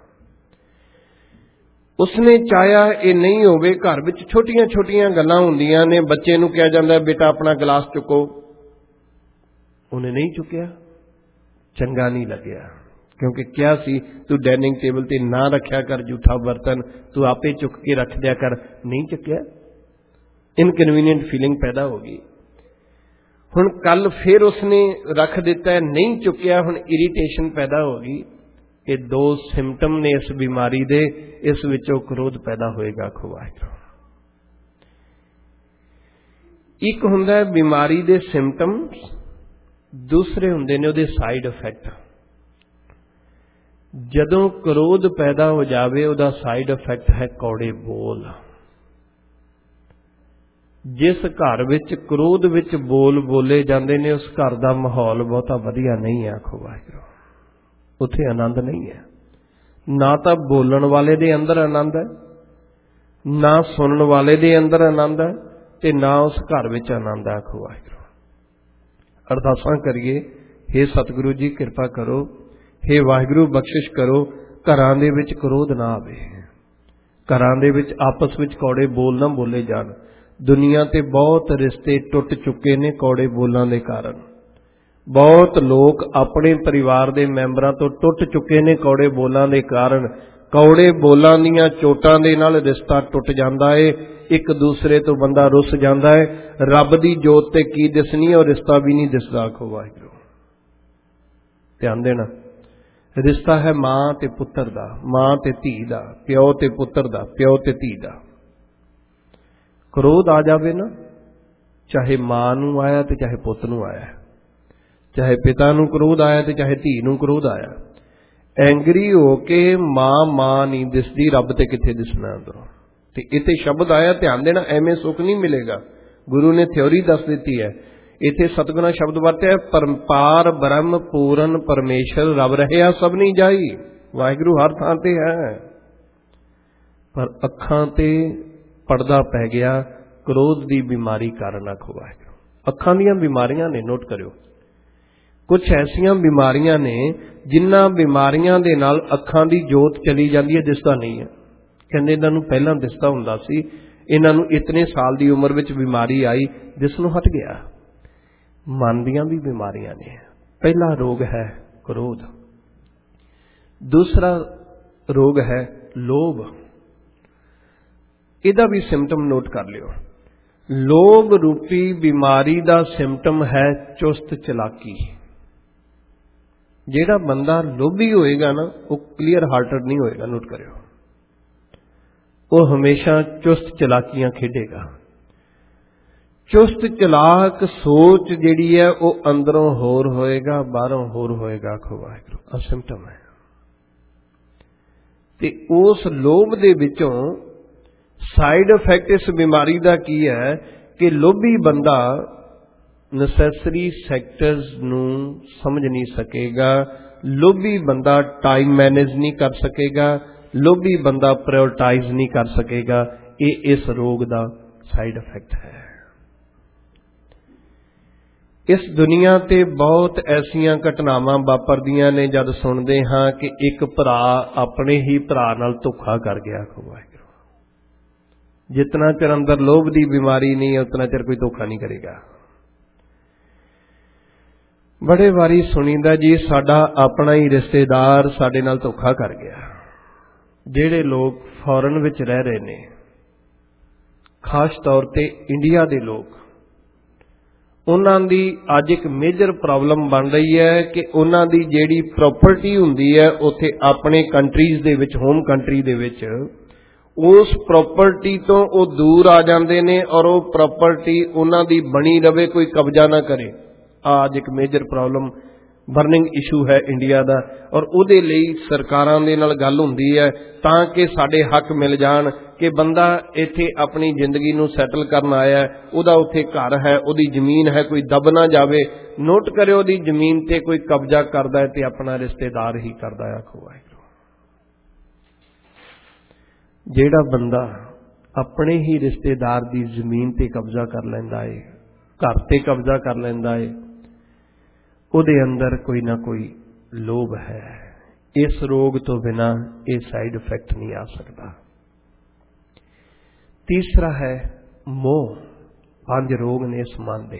Speaker 1: ਉਸਨੇ ਚਾਹਿਆ ਇਹ ਨਹੀਂ ਹੋਵੇ। ਘਰ ਵਿੱਚ ਛੋਟੀਆਂ ਛੋਟੀਆਂ ਗੱਲਾਂ ਹੁੰਦੀਆਂ ਨੇ, ਬੱਚੇ ਨੂੰ ਕਿਹਾ ਜਾਂਦਾ ਬੇਟਾ ਆਪਣਾ ਗਲਾਸ ਚੁੱਕੋ, ਉਹਨੇ ਨਹੀਂ ਚੁੱਕਿਆ, ਚੰਗਾ ਨਹੀਂ ਲੱਗਿਆ, ਕਿਉਂਕਿ ਕਿਹਾ ਸੀ ਤੂੰ ਡਾਈਨਿੰਗ ਟੇਬਲ ਤੇ ਨਾ ਰੱਖਿਆ ਕਰ ਜੂਠਾ ਬਰਤਨ, ਤੂੰ ਆਪੇ ਚੁੱਕ ਕੇ ਰੱਖ ਦਿਆ ਕਰ, ਨਹੀਂ ਚੁੱਕਿਆ, ਇਨਕਨਵੀਨੀਐਂਟ ਫੀਲਿੰਗ ਪੈਦਾ ਹੋ ਗਈ। ਹੁਣ ਕੱਲ ਫਿਰ ਉਸਨੇ ਰੱਖ ਦਿੱਤਾ, ਨਹੀਂ ਚੁੱਕਿਆ, ਹੁਣ ਇਰੀਟੇਸ਼ਨ ਪੈਦਾ ਹੋ ਗਈ। ਇਹ ਦੋ ਸਿੰਪਟਮ ਨੇ ਇਸ ਬਿਮਾਰੀ ਦੇ, ਇਸ ਵਿੱਚੋਂ ਕ੍ਰੋਧ ਪੈਦਾ ਹੋਏਗਾ। ਆਖੋ ਵਾਹਿਗੁਰੂ। ਇੱਕ ਹੁੰਦਾ ਬਿਮਾਰੀ ਦੇ ਸਿੰਪਟਮ, ਦੂਸਰੇ ਹੁੰਦੇ ਨੇ ਉਹਦੇ ਸਾਈਡ ਇਫੈਕਟ। ਜਦੋਂ ਕ੍ਰੋਧ ਪੈਦਾ ਹੋ ਜਾਵੇ, ਉਹਦਾ ਸਾਈਡ ਇਫੈਕਟ ਹੈ ਕੌੜੇ ਬੋਲ। ਜਿਸ ਘਰ ਵਿੱਚ ਕ੍ਰੋਧ ਵਿੱਚ ਬੋਲ ਬੋਲੇ ਜਾਂਦੇ ਨੇ, ਉਸ ਘਰ ਦਾ ਮਾਹੌਲ ਬਹੁਤਾ ਵਧੀਆ ਨਹੀਂ ਹੈ। ਆਖੋ ਵਾਹਿਗੁਰੂ। ਉੱਥੇ ਆਨੰਦ ਨਹੀਂ ਹੈ। ਨਾ ਤਾਂ ਬੋਲਣ ਵਾਲੇ ਦੇ ਅੰਦਰ ਆਨੰਦ ਹੈ, ਨਾ ਸੁਣਨ ਵਾਲੇ ਦੇ ਅੰਦਰ ਆਨੰਦ ਹੈ, ते ना उस घर विच आनंद। आखो वाहिगुरू। अरदासां करिए, हे सतगुरु जी कृपा करो, हे वाहिगुरू बख्शिश करो, घरां दे विच क्रोध ना आवे, घरां दे विच आपस विच कौड़े बोल ना बोले जाण। दुनिया ते बहुत रिश्ते टुट चुके ने कौड़े बोलां दे कारण। बहुत लोग अपने परिवार दे मैंबरां तो टुट चुके ने कौड़े बोलां दे कारण। कौड़े बोलां दीयां चोटां दे नाल रिश्ता टुट जांदा है, एक दूसरे तो बंदा रुस जांदा है। रब दी जोत ते की दिसनी और रिश्ता भी नहीं दिसदा। आखो वाहिगुरू। ध्यान देना, रिश्ता है मां ते पुत्र दा, मां ते धी दा, प्यो ते पुत्र दा, प्यो ते धी दा। क्रोध आ जावे ना, चाहे मां नूं आया ते चाहे पुत नूं आया, चाहे पिता नूं क्रोध आया ते चाहे धी नूं क्रोध आया, एंगरी होके मां मां नहीं दिसदी, रब ते किथे दिसना अंदरों। ते इत्थे शब्द आया, ध्यान देना, एवें सुख नहीं मिलेगा। गुरु ने थ्योरी दस दी है, इत्थे सतगुणा शब्द वरत्या, परपार ब्रह्म पूरन परमेश्वर रब रहिया सब नहीं जाई। वाहिगुरू हर थां ते है, पर अखां ते पड़दा पै गया क्रोध दी बीमारी कारण। आखो वाहिगुरू। अखां दीयां बीमारियां ने, नोट करियो, कुछ ऐसियां बीमारियां ने जिन्हां बीमारियां दे नाल अखां दी जोत चली जाती है, दिसदा नहीं है। कहंदे इन्हां नूं पहलां दिसदा हुंदा सी, इन्हां नूं इतने साल दी उम्र विच बीमारी आई, दिसनों हट गया। मन दीयां भी बीमारियां ने। पहला रोग है क्रोध, दूसरा रोग है लोभ। इहदा भी सिम्पटम नोट कर लियो। लोभ रूपी बीमारी दा सिम्पटम है चुस्त चलाकी। जेड़ा बंदा लोभी होएगा ना, वो क्लीयर हार्टेड नहीं होएगा। नोट करियो, वो हमेशा चुस्त चलाकियां खेडेगा। चुस्त चलाक सोच जिहड़ी है वो अंदरों होर होएगा, बाहरों होर होएगा। आखो वाहिगुरू। आ सिम्पटम है। ते उस लोभ दे विचों साइड इफेक्ट इस बीमारी का की है कि लोभी बंदा नसैसरी सैक्टर्स नूं समझ नहीं सकेगा, लोभी बंदा टाइम मैनेज नहीं कर सकेगा, लोभी बंदा प्रायोरिटाइज नहीं कर सकेगा। ये इस रोग का साइड इफेक्ट है। इस दुनिया ते बहुत ऐसियां घटनावां वापरदियां ने, जद सुनते हाँ कि एक भरा अपने ही भरा नाल धोखा कर गया। जितना चिर अंदर लोभ की बीमारी नहीं है, उतना चिर कोई धोखा नहीं करेगा। बड़े वारी सुनीदा जी, साडा अपना ही रिश्तेदार साडे नाल धोखा कर गया। जेड़े लोग फॉरन विच रह रहे ने, खास तौर ते इंडिया दे लोग, उन्हां दी अज एक मेजर प्रॉब्लम बन रही है कि उन्हां दी जेड़ी प्रॉपर्टी हुंदी है उत्थे अपने कंट्रीज दे विच, होम कंट्री दे विच, उस प्रॉपर्टी तो वो दूर आ जाते हैं और वो प्रॉपर्टी उन्हां दी बनी रवे, कोई कब्जा ना करे। आज एक मेजर प्रॉब्लम बर्निंग इशू है इंडिया का, और उहदे लई सरकारां दे नाल गल हुंदी है तां कि साडे हक मिल जाण कि बंदा इत्थे अपनी जिंदगी नूं सैटल करन आया है, उहदा उत्थे घर है, उहदी जमीन है, कोई दब ना जावे। नोट करियो, उहदी जमीन ते कोई कब्जा करदा है ते अपना रिश्तेदार ही करदा है। आखो वाहिगुरू। जेड़ा बंदा अपने ही रिश्तेदार दी जमीन ते कब्जा कर लैंदा है, घर ते कब्जा कर लैंदा है, उहदे अंदर कोई ना कोई लोभ है। इस रोग तो बिना ये साइड इफेक्ट नहीं आ सकता। तीसरा है मोह। पांच रोग ने इस मन दे।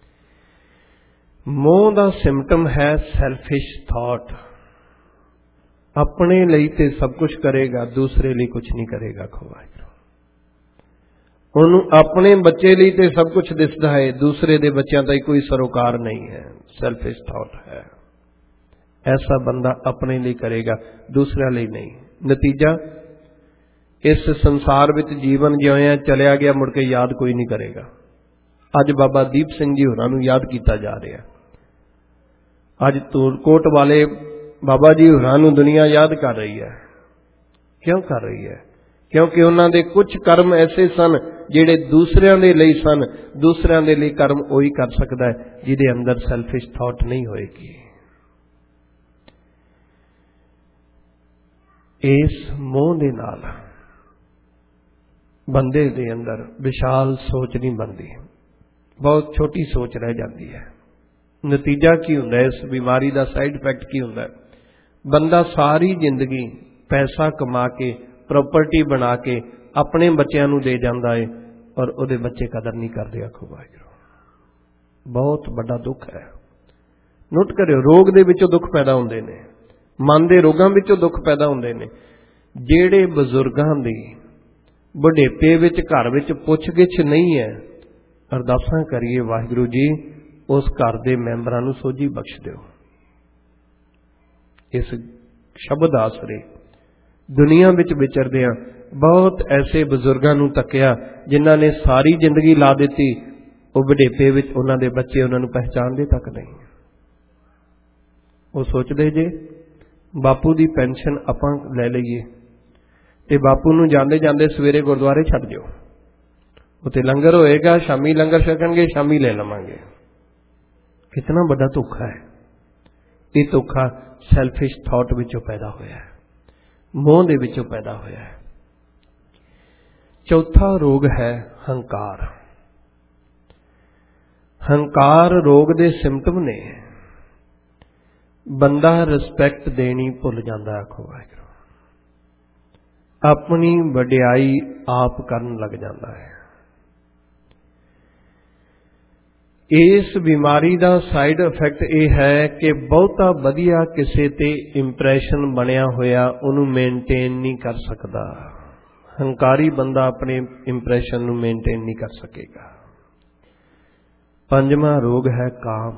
Speaker 1: मोह का सिम्पटम है सैल्फिश थॉट। अपने लिए ते सब कुछ करेगा, दूसरे लिए कुछ नहीं करेगा। खोवा उन्होंने अपने बच्चे लिए ते सब कुछ दिसदा है, दूसरे दे बच्चों का कोई सरोकार नहीं है। सैल्फिश थॉट है। ऐसा बंदा अपने लिए करेगा, दूसरे लिए नहीं। नतीजा, इस संसार विच जीवन जिउया चलिया गया, मुड़ के याद कोई नहीं करेगा। अज बाबा दीप सिंह जी होरां नूं याद किया जा रहा। अज धूलकोट वाले बाबा जी होरां नूं दुनिया याद कर रही है। क्यों कर रही है? क्योंकि उन्हां दे कुछ कर्म ऐसे सन जिहड़े दूसरिਆਂ दे लई सन। दूसरिਆਂ दे लई कर्म वही कर सकता है जिहदे अंदर सैल्फिश थॉट नहीं होएगी। इस मोह दे नाल बंदे दे अंदर विशाल सोच नहीं बनती, बहुत छोटी सोच रह जाती है। नतीजा की हुंदा है, इस बीमारी का साइड इफेक्ट की हुंदा है? बंदा सारी जिंदगी पैसा कमा के प्रॉपर्टी बना के अपने बच्चों नूं दे जांदा है और उहदे बच्चे कदर नहीं करते। आखो वाहिगुरू, बहुत बड़ा दुख है। नोट करियो, रोग दे विचों दुख पैदा हुंदे ने, मन दे रोगां विचों दुख पैदा हुंदे ने। जेड़े बजुर्गां दी बुढ़ेपे विच घर विच पुछ गिछ नहीं है, अरदासां करिए वाहिगुरू जी उस घर दे मैंबरां नूं सोझी बख्श दिओ। इस शब्द आसरे दुनिया विच विचरदियां बहुत ऐसे बजुर्गां नूं तकिया जिन्हां ने सारी जिंदगी ला दित्ती, वो बुढ़ेपे विच उन्हां दे बच्चे उन्हां नूं पहचानदे तक नहीं। वो सोचदे जे बापू दी पेंशन आपां ले लईए ते बापू नूं जांदे जांदे सवेरे गुरुद्वारे छड्ड दिओ, उत्ते लंगर होएगा, शामी लंगर छकणगे, शामी ले लवांगे। कितना बड़ा धोखा है। ये धोखा सैल्फिश थॉट विचों पैदा होया है, मोह दे विचों पैदा होया है। चौथा रोग है हंकार। हंकार रोग दे सिम्पटम ने। बंदा रिस्पैक्ट देनी भुल जाता। आखो वाहिगुरू, अपनी वडियाई आप करन लग जाता है। इस बीमारी का साइड इफेक्ट यह है कि बहुता वधिया किसी ते इंप्रैशन बनया होया उन्हों मेनटेन नहीं कर सकता। हंकारी बंदा अपने इंप्रैशन नूं मेनटेन नहीं कर सकेगा। पंजवां रोग है काम।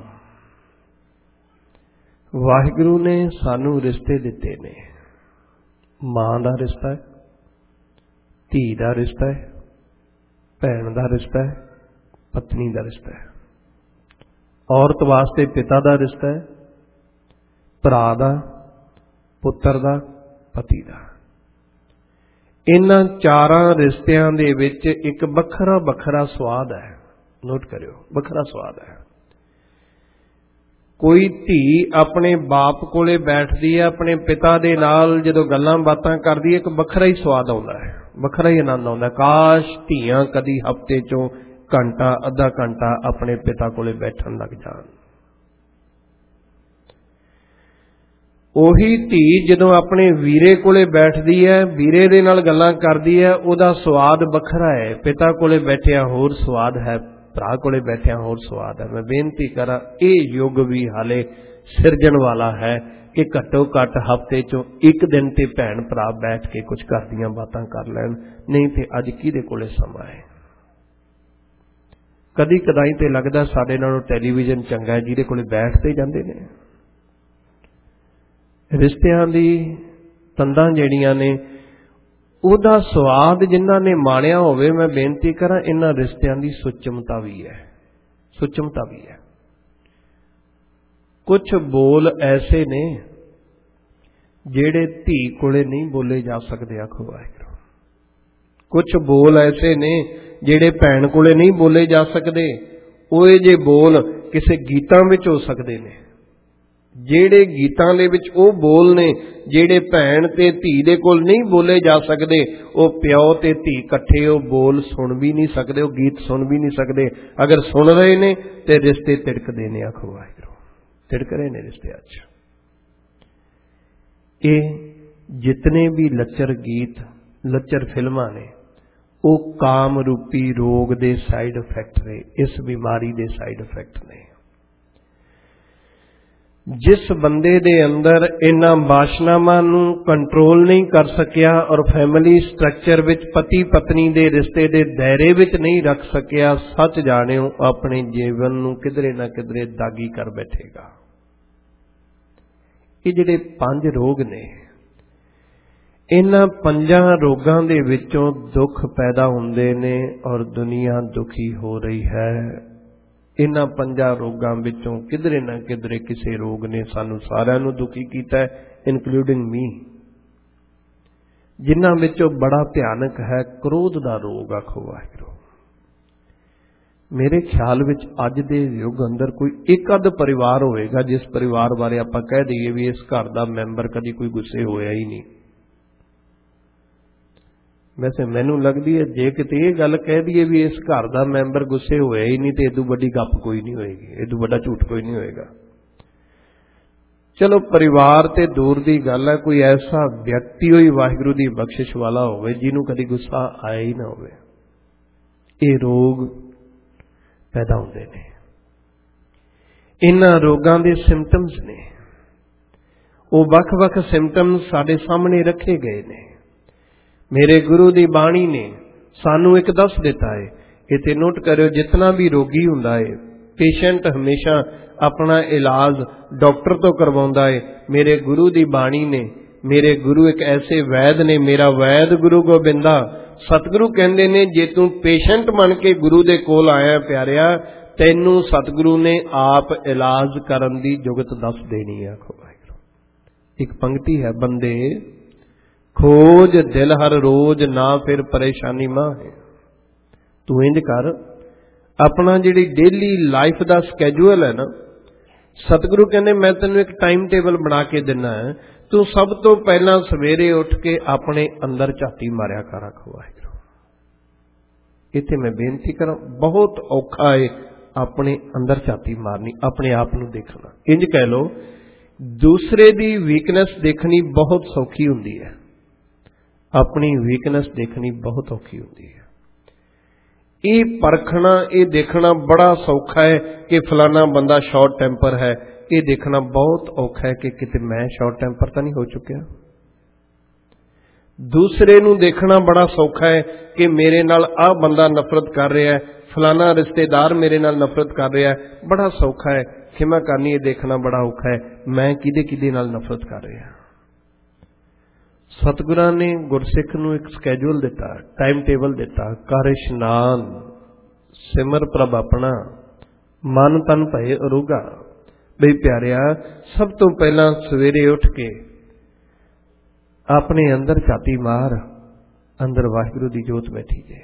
Speaker 1: वाहिगुरू ने सानू रिश्ते दिते ने, मां दा रिश्ता है, धी दा रिश्ता है, भैन दा रिश्ता है, पत्नी दा रिश्ता है। औरत वास्ते पिता दा रिश्ता है, भरा दा, पुत्र दा, पति दा। इन्हां चारां रिश्तियां दे विच एक बखरा बखरा स्वाद है। नोट करियो, बखरा स्वाद है। कोई धी अपने बाप कोले बैठदी है, अपने पिता दे नाल जदों गल्लां बातां करदी है, एक बखरा ही स्वाद आउंदा है, बखरा ही आनंद आउंदा है। काश धीआं कदी हफ्ते चों घंटा अद्धा घंटा अपने पिता कोले बैठन लग जान। ओही धी जदों अपने वीरे कोले बैठदी है, वीरे दे नाल गल्लां करदी है, ओदा स्वाद बखरा है। पिता कोले बैठिया होर स्वाद है, भरा कोले बैठिया होर स्वाद है। मैं बेनती करा, यह युग भी हाले सिरजण वाला है कि घट्टो घट हफ्ते चों एक दिन ते भैन भरा बैठ के कुछ घर दीयां बातां कर लैण, नहीं ते अज किहदे कोले समा है। कदी कदाई ते लगदा साडे नालों टैलीविजन चंगा है जिहदे कोले बैठते जांदे ने। रिश्तियां दी तंदां ਜਿਹੜੀਆਂ ने ਉਹਦਾ स्वाद जिन्हां ने माणिया होवे, मैं बेनती करा इन्हां रिश्तियां दी सुचमता भी है, सुचमता भी है। कुछ बोल ऐसे ने ਜਿਹੜੇ धी कोले नहीं बोले जा सकते। आखो वाहिगुरू, कुछ बोल ऐसे ने ਜਿਹੜੇ भैन कोले नहीं बोले जा सकते। ਉਹ ਜੇ बोल किसी गीतां विच हो सकते ने, ਜਿਹੜੇ गीतां दे विच ਉਹ बोल ने ਜਿਹੜੇ भैन ते धी दे कोल नहीं बोले जा सकते। ਉਹ प्यो ते धी इकट्ठे ਉਹ बोल सुन भी नहीं सकते, ਉਹ गीत सुन भी नहीं सकते। अगर सुन रहे ने ते रिश्ते तिड़कदे ने। आखो वाहिगुरू, तिड़क रहे ने रिश्ते। अच ये जितने भी लच्चर गीत, लच्चर फिल्मां ने, वो काम रूपी रोग दे साइड इफेक्ट ने, इस बीमारी दे साइड इफेक्ट ने। जिस बंदे दे अंदर इन्हां वासनावां नूं कंट्रोल नहीं कर सकिया और फैमिली स्ट्रक्चर विच पति पत्नी दे रिश्ते दे दायरे विच नहीं रख सकिया, सच जाणिओ अपने जीवन नूं किधरे ना किधरे दागी कर बैठेगा। ये जिहड़े पंज रोग ने, इन्हां पंजां रोगां दे विचों दुख पैदा हुंदे ने और दुनिया दुखी हो रही है। इन्हां पंजां रोगां विचों किधरे ना किधरे किसी रोग ने सानू सारिआं नूं दुखी कीता है, इनकलूडिंग मी। जिन्हां विचों बड़ा भयानक है क्रोध दा रोग। आखो वाहिगुरू, मेरे ख्याल विच अज दे युग अंदर कोई एक अध परिवार होएगा जिस परिवार बारे आपां कह दईए भी इस घर दा मैंबर कदी कोई गुस्से होया ही नहीं। वैसे मैनू लगती है जे किते ये गल कह दीए भी इस घर का मैंबर गुस्से होया ही नहीं तो इदू वड्डी गप कोई नहीं होएगी, इदू वड्डा झूठ कोई नहीं होएगा। चलो परिवार ते दूर की गल है, कोई ऐसा व्यक्ति होई वाहिगुरू की बख्शिश वाला होवे जिन्हों कभी गुस्सा आया ही ना होवे। ये रोग पैदा होंदे ने, इन्हां रोगां दे सिम्पटम्स ने, वो वख-वख सिम्पटम्स साडे सामने रखे गए ने। मेरे गुरु की बाणी ने सानू एक दस दिता है, इत्थे नोट करियो, जितना भी रोगी हुंदा है पेशेंट हमेशा अपना इलाज डॉक्टर तो करवाउंदा है। मेरे गुरु की बाणी ने, मेरे गुरु एक ऐसे वैद ने, मेरा वैद गुरु गोबिंदा सतगुरु कहंदे ने, जे तू पेशेंट बन के गुरु दे कोल आया प्यारिया, तैनू सतगुरु ने आप इलाज करन दी जुगत दस देनी है। एक पंक्ति है, बंदे खोज दिल हर रोज ना फिर परेशानी मां है। तू इंज कर, अपना जिहड़ी डेली लाइफ का स्कैजूअल है ना, सतगुरु कहने मैं तेन एक टाइम टेबल बना के देना है, तू सब तो पहला सवेरे उठ के अपने अंदर झाती मारिया कर। वाहिगुरू इत्थे मैं बेनती करा, बहुत औखा है अपने अंदर झाती मारनी, अपने आप नूं देखना। इंज कह लो, दूसरे दी वीकनेस देखनी बहुत सौखी हुंदी है, अपनी वीकनेस देखनी बहुत औखी हुंदी है। ये परखना, ये देखना बड़ा सौखा है कि फलाना बंदा शॉर्ट टेंपर है, ये देखना बहुत औखा है कि किते मैं शॉर्ट टेंपर तो नहीं हो चुकिया। दूसरे नूं देखना बड़ा सौखा है कि मेरे नाल आ बंदा नफरत कर रहा है, फलाना रिश्तेदार मेरे नाल नफरत कर रहा है, बड़ा सौखा है। खिमा करनी ये देखना बड़ा औखा है, मैं किदे किदे नाल नफरत कर रहा। सतगुरां ने गुरसिख नूं एक स्कैजूअल दिता, टाइम टेबल दिता, कर इशनान, सिमर प्रभ अपना, मन तन भय अरूगा। बई प्यारिया, सब तो पहला सवेरे उठ के अपने अंदर झाती मार, अंदर वाहिगुरू की जोत बैठी है।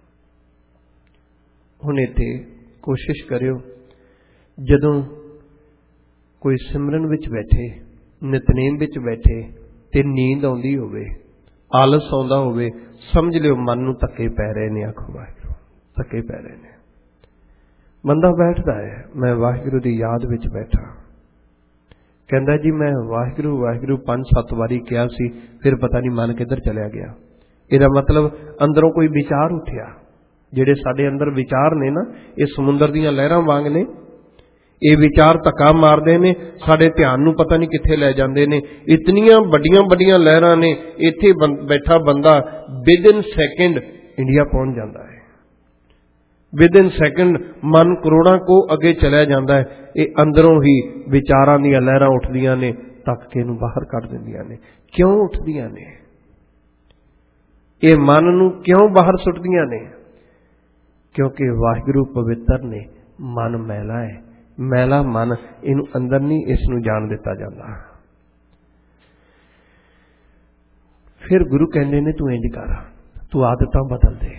Speaker 1: हुण इत्थे कोशिश करियो, जदों कोई सिमरन विच बैठे, नितनेम विच बैठे ते नींद आउंदी होवे, आलस आउंदा होवे, समझ लियो मन नूं धक्के पै रहे ने। आखो वाहिगुरू, धक्के पै रहे ने। बंदा बैठदा है, मैं वाहिगुरू की याद विच बैठा, कहंदा जी मैं वाहिगुरू वाहिगुरू पांच सत्त वारी कहा सी, फिर पता नहीं मन किधर चलिया गया। इहदा मतलब अंदरों कोई विचार उठिया। जिहड़े साडे अंदर विचार ने ना, ये समुंदर दीयां लहरां वांग ने, ये विचार धक्का मारदे ने, साडे ध्यान नूं पता नहीं कित्थे लै जांदे ने। इतनियां वड्डियां वड्डियां लहरां ने, इत्थे बैठा बंदा विद इन सैकेंड इंडिया पहुंच जाता है। विद इन सैकेंड मन करोड़ां को अगे चलिया जाता है। ये अंदरों ही विचारां दीयां लहरां उठदियां ने, तक के नूं बाहर कढ दिंदियां ने। क्यों उठदियां ने? ये मन नूं क्यों बाहर सुटदियां ने? क्योंकि वाहिगुरू पवित्र ने, मन मैला है। मैला मन इनू अंदर नहीं, इसनू जान दिता जाता। फिर गुरु कहते ने तू इंज कर, तू आदतां बदल दे,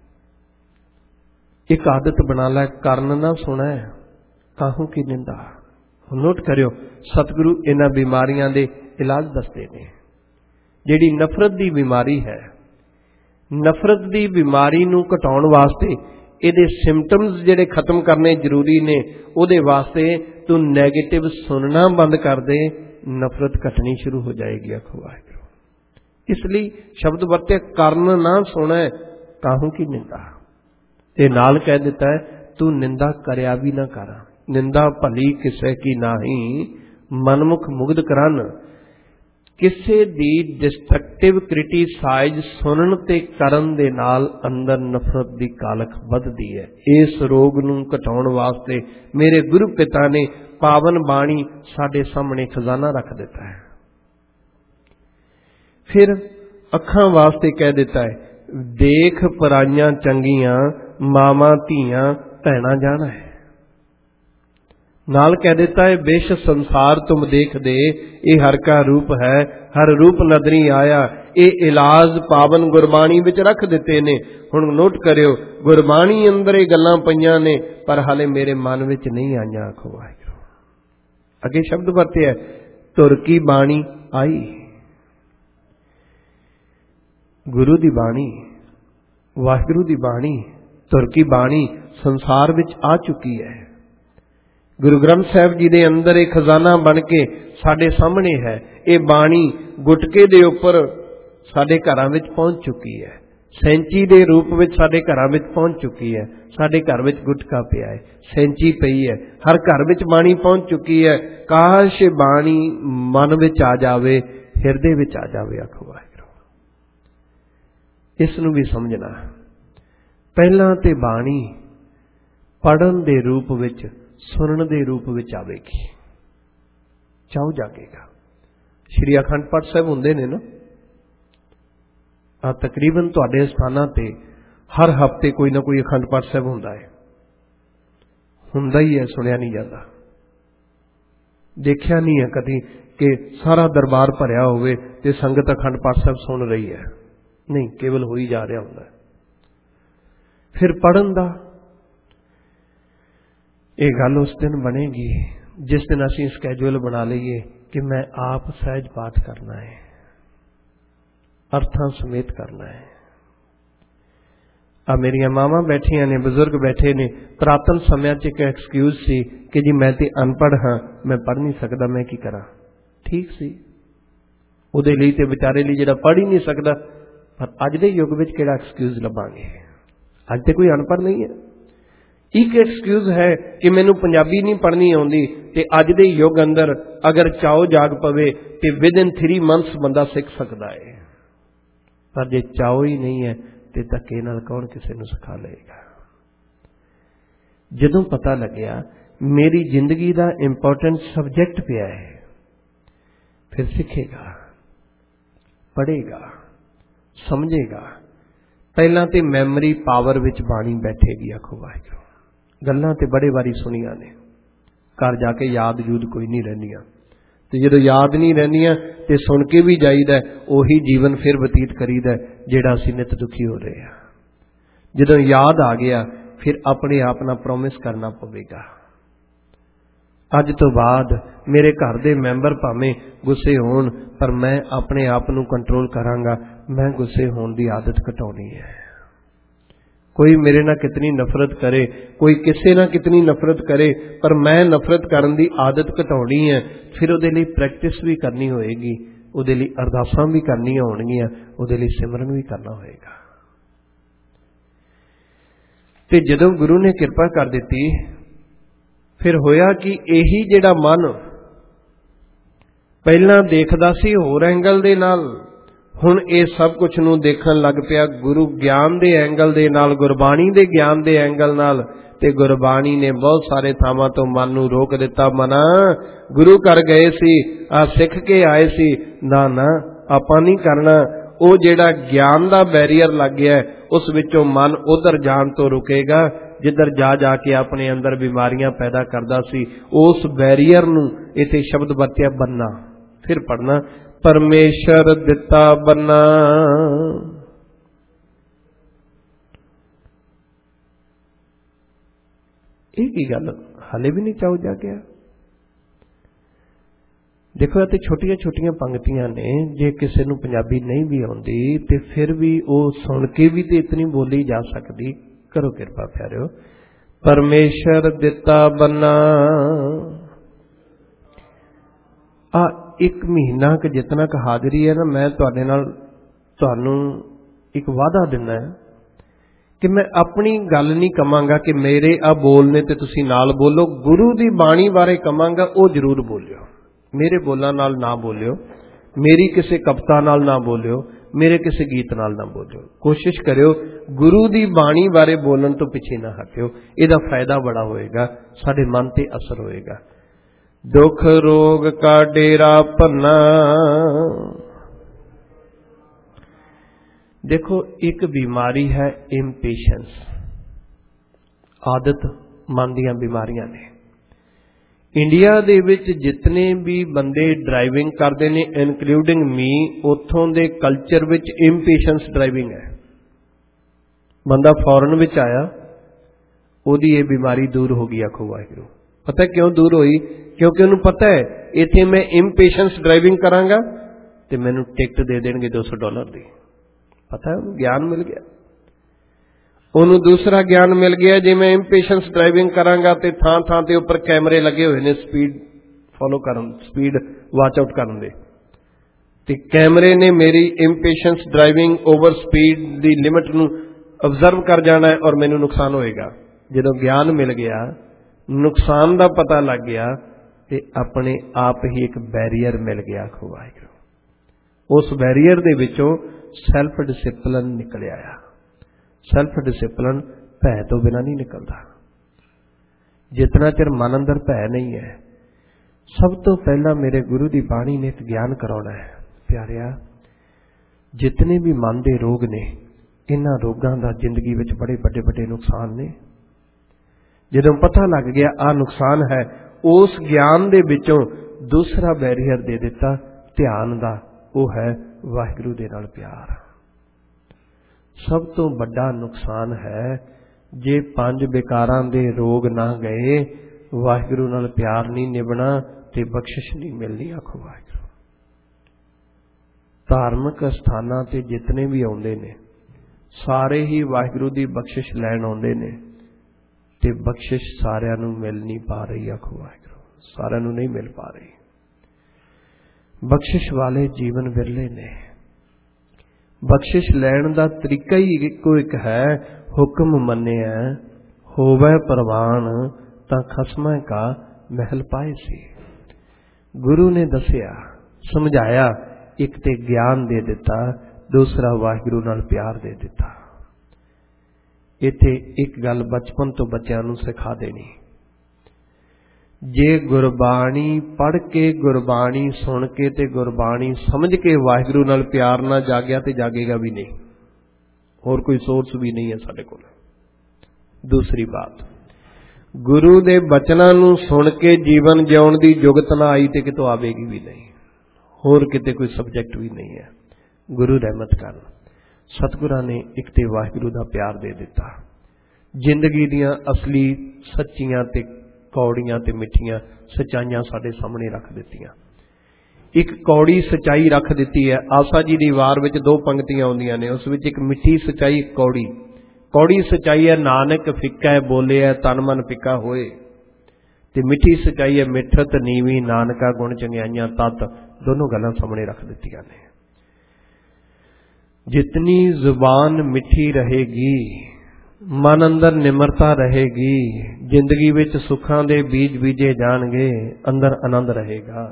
Speaker 1: एक आदत बना लै, करन ना सुना है काहू की निंदा। नोट करियो, सतगुरु इन्हां बीमारियां दे इलाज दसदे ने। जिहड़ी नफरत दी बीमारी है, नफरत दी बीमारी नू घटाउण वास्ते ਇਹਦੇ सिम्पटम्स ਜਿਹੜੇ खत्म करने जरूरी ने। ਉਹਦੇ वास्ते तू नैगेटिव सुनना बंद कर दे, नफरत घटनी शुरू हो जाएगी। आखो वाहिगुरू, इसलिए शब्द वरते करन ना सुना काहू की निंदा, ते नाल कह दिता है तू निंदा करया भी ना कर। निंदा भली किसे की नाही, मनमुख मुग्ध करन। किसे दी डिस्ट्रक्टिव क्रिटिसाइज सुनन ते करन दे नाल अंदर नफरत दी कालख वधदी है। इस रोग नूं घटाउण वास्ते मेरे गुरु पिता ने पावन बाणी साडे सामने खजाना रख दिता है। फिर अखां वास्ते कह दिता है, देख पराइयां चंगियां, मावां धीआं भैणां जाना है। नाल कह देता है, बेश संसार तुम देख दे, ये हर का रूप है, हर रूप नदरी आया। ये इलाज पावन गुरबाणी विच रख दिते ने। हुण नोट करियो, गुरबाणी अंदर ये गल्लां पईयां ने, पर हाले मेरे मन विच नहीं आईयां। आखो वाहिगुरू, अगे शब्द वरते है, तुर की बाणी आई। गुरु दी बाणी, वाहिगुरु दी बाणी, तुर की बाणी संसार विच आ चुकी है। गुरु ग्रंथ साहिब जी दे अंदर एक खजाना बन के साडे सामने है। ये बाणी गुटके दे उपर साडे घरां विच पहुंच चुकी है, सैंची दे रूप विच साडे घरां विच पहुंच चुकी है। साडे घर विच गुटका पिया है, सैंची पई है, हर घर विच बाणी पहुंच चुकी है। काश बाणी मन विच आ जावे, हिरदे विच आ जावे। आखो वाहिगुरू, इस नूं भी समझना। पहलां ते बाणी पढ़न दे रूप विच, सुनन दे रूप विच आवेगी, चाउ जागेगा। श्री अखंड पाठ साहिब हुंदे ने ना, आ तकरीबन तुहाडे स्थानां ते हर हफ्ते कोई ना कोई अखंड पाठ साहिब हुंदा है, हुंदा ही है, सुनिया नहीं जाता। देखिया नहीं है कभी कि सारा दरबार भरिया होवे ते संगत अखंड पाठ साहिब सुन रही है, नहीं, केवल हो ही जा रहा हुंदा है। फिर पढ़न दा ये गल उस दिन बनेगी जिस दिन असीं स्कैजूल बना लईए कि मैं आप सहज पाठ करना है, अर्थां समेत करना है। आ मेरिया मावां बैठियां ने, बुजुर्ग बैठे ने। पुरातन समय च एक एक्सक्यूज सी कि जी मैं ते अनपढ़ हाँ, मैं पढ़ नहीं सकता, मैं की करा। ठीक सी, उहदे लई ते बेचारे लई जिहड़ा पढ़ ही नहीं सकता। पर अज दे युग विच किहड़ा एक्सक्यूज लभांगे? अज ते कोई अनपढ़ नहीं है। एक एक्सक्यूज है कि मैनू पंजाबी नहीं पढ़नी आउंदी, ते अज दे युग अंदर अगर चाओ जाग पवे ते विद इन थ्री मंथ्स बंदा सीख सकता है। पर जे चाओ ही नहीं है ते धक्के नाल कौन किसी नूं सिखा लेगा? जदों पता लग्या मेरी जिंदगी का इंपोर्टेंट सबजैक्ट पिया है, फिर सीखेगा, पढ़ेगा, समझेगा। पहला तो मैमरी पावर विच बाणी बैठेगी। आखो वाहिगुरू, गल्लां ते बड़े वारी सुनिया ने, घर जाके याद यूद कोई नहीं रहंदियां। ते जदों याद नहीं रहंदियां ते सुन के भी जाईदा, उही जीवन फिर बतीत करीदा जिहड़ा असीं नित दुखी हो रहे हैं। जदों याद आ गया फिर अपने आप नाल प्रॉमिस करना पवेगा, अज तो बाद मेरे घर दे मैंबर भावें गुस्से होण, पर मैं अपने आप नूं कंट्रोल करांगा। मैं गुस्से होण दी आदत घटाउणी है। कोई मेरे नाल कितनी नफरत करे, कोई किसे नाल कितनी नफरत करे, पर मैं नफरत करन दी आदत घटाउणी है। फिर उहदे लई प्रैक्टिस भी करनी होएगी, उहदे लई अरदासां भी करनियां होणगीਆਂ, उहदे लई सिमरन भी करना होएगा। ते जदों गुरु ने किरपा कर दित्ती, फिर होया कि यही जिहड़ा मन पहला देखदा सी होर एंगल दे नाल, हुण ये सब कुछ नूं देखण लग पिया गुरु ज्ञान दे एंगल दे नाल, गुरबाणी दे ज्ञान दे एंगल नाल। ते गुरबाणी ने बहुत सारे थावां तो मन नूं रोक दिता। मना गुरु कर गए सी, आ सिख के आए सी, ना ना आपां नहीं करना। ਉਹ ਜਿਹੜਾ ਗਿਆਨ ਦਾ ਬੈਰੀਅਰ ਲੱਗ ਗਿਆ, ਉਸ ਵਿੱਚੋਂ ਮਨ ਉਧਰ ਜਾਣ ਤੋਂ ਰੁਕੇਗਾ ਜਿੱਧਰ ਜਾ ਜਾ ਕੇ ਆਪਣੇ ਅੰਦਰ ਬਿਮਾਰੀਆਂ ਪੈਦਾ ਕਰਦਾ ਸੀ। ਉਸ ਬੈਰੀਅਰ ਨੂੰ ਇੱਥੇ ਸ਼ਬਦ ਵਰਤਿਆ ਬੰਨਾ। ਫਿਰ ਪੜਨਾ, ਪਰਮੇਸ਼ਰ ਦਿੱਤਾ ਬੰਨਾ। ਇਹ ਕੀ ਗੱਲ ਹਾਲੇ ਵੀ ਨਹੀਂ ਚਾਉ ਜਾ ਗਿਆ? देखो ये छोटिया छोटिया पंक्तियां ने, जे किसी नूं पंजाबी नहीं भी आउंदी ते फिर भी वो सुन के भी तो इतनी बोली जा सकती। करो किरपा प्यारिओ, परमेश्वर दिता बन्ना। आ एक महीना क जितना क हाजरी है ना, मैं तुहाडे नाल तुहानूं एक वादा दिना है कि मैं अपनी गल नहीं कवांगा कि मेरे आ बोलने ते तुसीं नाल बोलो। गुरु दी बाणी बारे कवांगा, वो जरूर बोलिओ। मेरे बोलों नाल ना बोलियो, मेरी किसी कविता नाल ना बोलियो, मेरे किसी गीत नाल ना बोलियो। कोशिश करियो गुरु दी बाणी बारे बोलन तो पिछे ना हटियो। इहदा फायदा बड़ा होएगा, साडे मन ते असर होएगा। दुख रोग का डेरा भरना। देखो एक बीमारी है इम्पेशेंस, आदत मन दीयां बीमारियां ने। इंडिया दे विच जितने भी बंदे ड्राइविंग करते हैं, इनकलूडिंग मी, उतों दे कल्चर विच इम्पेशेंस ड्राइविंग है। बंदा फॉरन विच आया, उहदी ये बीमारी दूर हो गई। आखो वाहिगुरू, पता क्यों दूर हुई? क्योंकि उन्हें पता है इत्थे मैं इम्पेशेंस ड्राइविंग करांगा ते मैनूं टिकट दे देणगे दो सौ डॉलर दी। पता है उन्हें ज्ञान मिल गया। ਉਹਨੂੰ ਦੂਸਰਾ ਗਿਆਨ ਮਿਲ ਗਿਆ, ਜੇ ਮੈਂ ਇੰਪੇਸ਼ੈਂਸ ਡਰਾਈਵਿੰਗ ਕਰਾਂਗਾ ਤੇ ਥਾਂ ਥਾਂ ਤੇ ਉੱਪਰ ਕੈਮਰੇ ਲੱਗੇ ਹੋਏ ਨੇ ਸਪੀਡ ਫੋਲੋ ਕਰਨ, ਸਪੀਡ ਵਾਚ ਆਊਟ ਕਰਨ ਦੇ, ਤੇ ਕੈਮਰੇ ਨੇ ਮੇਰੀ ਇੰਪੇਸ਼ੈਂਸ ਡਰਾਈਵਿੰਗ ਓਵਰ ਸਪੀਡ ਦੀ ਲਿਮਿਟ ਨੂੰ ਅਬਜ਼ਰਵ ਕਰ ਜਾਣਾ ਹੈ ਔਰ ਮੈਨੂੰ ਨੁਕਸਾਨ ਹੋਏਗਾ। ਜਦੋਂ ਗਿਆਨ ਮਿਲ ਗਿਆ, ਨੁਕਸਾਨ ਦਾ ਪਤਾ ਲੱਗ ਗਿਆ, ਤੇ ਆਪਣੇ ਆਪ ਹੀ ਇੱਕ ਬੈਰੀਅਰ ਮਿਲ ਗਿਆ। ਆਖੋ ਵਾਹਿਗੁਰੂ। ਉਸ ਬੈਰੀਅਰ ਦੇ ਵਿੱਚੋਂ ਸੈਲਫ ਡਿਸਿਪਲਨ ਨਿਕਲ ਆਇਆ। ਸੈਲਫ ਡਿਸਿਪਲਨ ਭੈ ਤੋਂ ਬਿਨਾਂ ਨਹੀਂ ਨਿਕਲਦਾ। ਜਿਤਨਾ ਚਿਰ ਮਨ ਅੰਦਰ ਭੈ ਨਹੀਂ ਹੈ, ਸਭ ਤੋਂ ਪਹਿਲਾਂ ਮੇਰੇ ਗੁਰੂ ਦੀ ਬਾਣੀ ਨੇ ਇੱਕ ਗਿਆਨ ਕਰਾਉਣਾ ਹੈ। ਪਿਆਰਿਆ, ਜਿਤਨੇ ਵੀ ਮਨ ਦੇ ਰੋਗ ਨੇ, ਇਹਨਾਂ ਰੋਗਾਂ ਦਾ ਜ਼ਿੰਦਗੀ ਵਿੱਚ ਬੜੇ ਵੱਡੇ ਵੱਡੇ ਨੁਕਸਾਨ ਨੇ। ਜਦੋਂ ਪਤਾ ਲੱਗ ਗਿਆ ਆਹ ਨੁਕਸਾਨ ਹੈ, ਉਸ ਗਿਆਨ ਦੇ ਵਿੱਚੋਂ ਦੂਸਰਾ ਬੈਰੀਅਰ ਦੇ ਦਿੱਤਾ ਧਿਆਨ ਦਾ, ਉਹ ਹੈ ਵਾਹਿਗੁਰੂ ਦੇ ਨਾਲ ਪਿਆਰ। ਸਭ ਤੋਂ ਵੱਡਾ ਨੁਕਸਾਨ ਹੈ ਜੇ ਪੰਜ ਵਿਕਾਰਾਂ ਦੇ ਰੋਗ ਨਾ ਗਏ, ਵਾਹਿਗੁਰੂ ਨਾਲ ਪਿਆਰ ਨਹੀਂ ਨਿਭਣਾ ਤੇ ਬਖਸ਼ਿਸ਼ ਨਹੀਂ ਮਿਲਣੀ। ਆਖੋ ਵਾਹਿਗੁਰੂ। ਧਾਰਮਿਕ ਸਥਾਨਾਂ ਤੇ ਜਿਤਨੇ ਵੀ ਆਉਂਦੇ ਨੇ, ਸਾਰੇ ਹੀ ਵਾਹਿਗੁਰੂ ਦੀ ਬਖਸ਼ਿਸ਼ ਲੈਣ ਆਉਂਦੇ ਨੇ, ਤੇ ਬਖਸ਼ਿਸ਼ ਸਾਰਿਆਂ ਨੂੰ ਮਿਲ ਨਹੀਂ ਪਾ ਰਹੀ। ਆਖੋ ਵਾਹਿਗੁਰੂ। ਸਾਰਿਆਂ ਨੂੰ ਨਹੀਂ ਮਿਲ ਪਾ ਰਹੀ। ਬਖਸ਼ਿਸ਼ ਵਾਲੇ ਜੀਵਨ ਵਿਰਲੇ ਨੇ। ਬਖਸ਼ਿਸ਼ ਲੈਣ ਦਾ ਤਰੀਕਾ ਹੀ ਇੱਕੋ ਇੱਕ ਹੈ, ਹੁਕਮ ਮੰਨਿਆ ਹੋਵੇ ਪ੍ਰਵਾਨ ਤਾਂ ਖਸਮਾਂ ਕਾ ਮਹਿਲ ਪਾਏ ਸੀ। ਗੁਰੂ ਨੇ ਦੱਸਿਆ, ਸਮਝਾਇਆ, ਇੱਕ ਤੇ ਗਿਆਨ ਦੇ ਦਿੱਤਾ, ਦੂਸਰਾ ਵਾਹਿਗੁਰੂ ਨਾਲ ਪਿਆਰ ਦੇ ਦਿੱਤਾ। ਇੱਥੇ ਇੱਕ ਗੱਲ ਬਚਪਨ ਤੋਂ ਬੱਚਿਆਂ ਨੂੰ ਸਿਖਾ ਦੇਣੀ, ਜੇ ਗੁਰਬਾਣੀ ਪੜ੍ਹ ਕੇ, ਗੁਰਬਾਣੀ ਸੁਣ ਕੇ ਤੇ ਗੁਰਬਾਣੀ ਸਮਝ ਕੇ ਵਾਹਿਗੁਰੂ ਨਾਲ ਪਿਆਰ ਨਾ ਜਾਗਿਆ ਤੇ ਜਾਗੇਗਾ ਵੀ ਨਹੀਂ। ਹੋਰ ਕੋਈ ਸੋਰਸ ਵੀ ਨਹੀਂ ਹੈ ਸਾਡੇ ਕੋਲ। ਦੂਸਰੀ ਬਾਤ, ਗੁਰੂ ਦੇ ਬਚਨਾਂ ਨੂੰ ਸੁਣ ਕੇ ਜੀਵਨ ਜਿਉਣ ਦੀ ਜੁਗਤ ਨਾ ਆਈ ਤੇ ਕਿਤੋਂ ਆਵੇਗੀ ਵੀ ਨਹੀਂ। ਹੋਰ ਕਿਤੇ ਕੋਈ ਸਬਜੈਕਟ ਵੀ ਨਹੀਂ ਹੈ। ਗੁਰੂ ਰਹਿਮਤ ਕਰਨ, ਸਤਿਗੁਰਾਂ ਨੇ ਇੱਕ ਤੇ ਵਾਹਿਗੁਰੂ ਦਾ ਪਿਆਰ ਦੇ ਦਿੱਤਾ। ਜ਼ਿੰਦਗੀ ਦੀਆਂ ਅਸਲੀ ਸੱਚੀਆਂ ਤੇ ਕੌੜੀਆਂ ਤੇ ਮਿੱਠੀਆਂ ਸੱਚਾਈਆਂ ਸਾਡੇ ਸਾਹਮਣੇ ਰੱਖ ਦਿੱਤੀਆਂ। ਇੱਕ ਕੌੜੀ ਸੱਚਾਈ ਰੱਖ ਦਿੱਤੀ ਹੈ। ਆਸਾ ਜੀ ਦੀ ਵਾਰ ਵਿੱਚ ਦੋ ਪੰਕਤੀਆਂ ਆਉਂਦੀਆਂ ਨੇ, ਉਸ ਵਿੱਚ ਇੱਕ ਮਿੱਠੀ ਸੱਚਾਈ, ਇੱਕ ਕੌੜੀ। ਕੌੜੀ ਸੱਚਾਈ ਹੈ ਨਾਨਕ ਫਿੱਕਾ ਬੋਲਿਆ ਤਨ ਮਨ ਫਿੱਕਾ ਹੋਏ, ਤੇ ਮਿੱਠੀ ਸੱਚਾਈ ਹੈ ਮਿੱਠਤ ਨੀਵੀਂ ਨਾਨਕਾ ਗੁਣ ਚੰਗਿਆਈਆਂ ਤਤ। ਦੋਨੋਂ ਗੱਲਾਂ ਸਾਹਮਣੇ ਰੱਖ ਦਿੱਤੀਆਂ ਨੇ। ਜਿਤਨੀ ਜ਼ੁਬਾਨ ਮਿੱਠੀ ਰਹੇਗੀ, ਮਨ ਅੰਦਰ ਨਿਮਰਤਾ ਰਹੇਗੀ, ਜ਼ਿੰਦਗੀ ਵਿੱਚ ਸੁੱਖਾਂ ਦੇ ਬੀਜ ਬੀਜੇ ਜਾਣਗੇ, ਅੰਦਰ ਆਨੰਦ ਰਹੇਗਾ।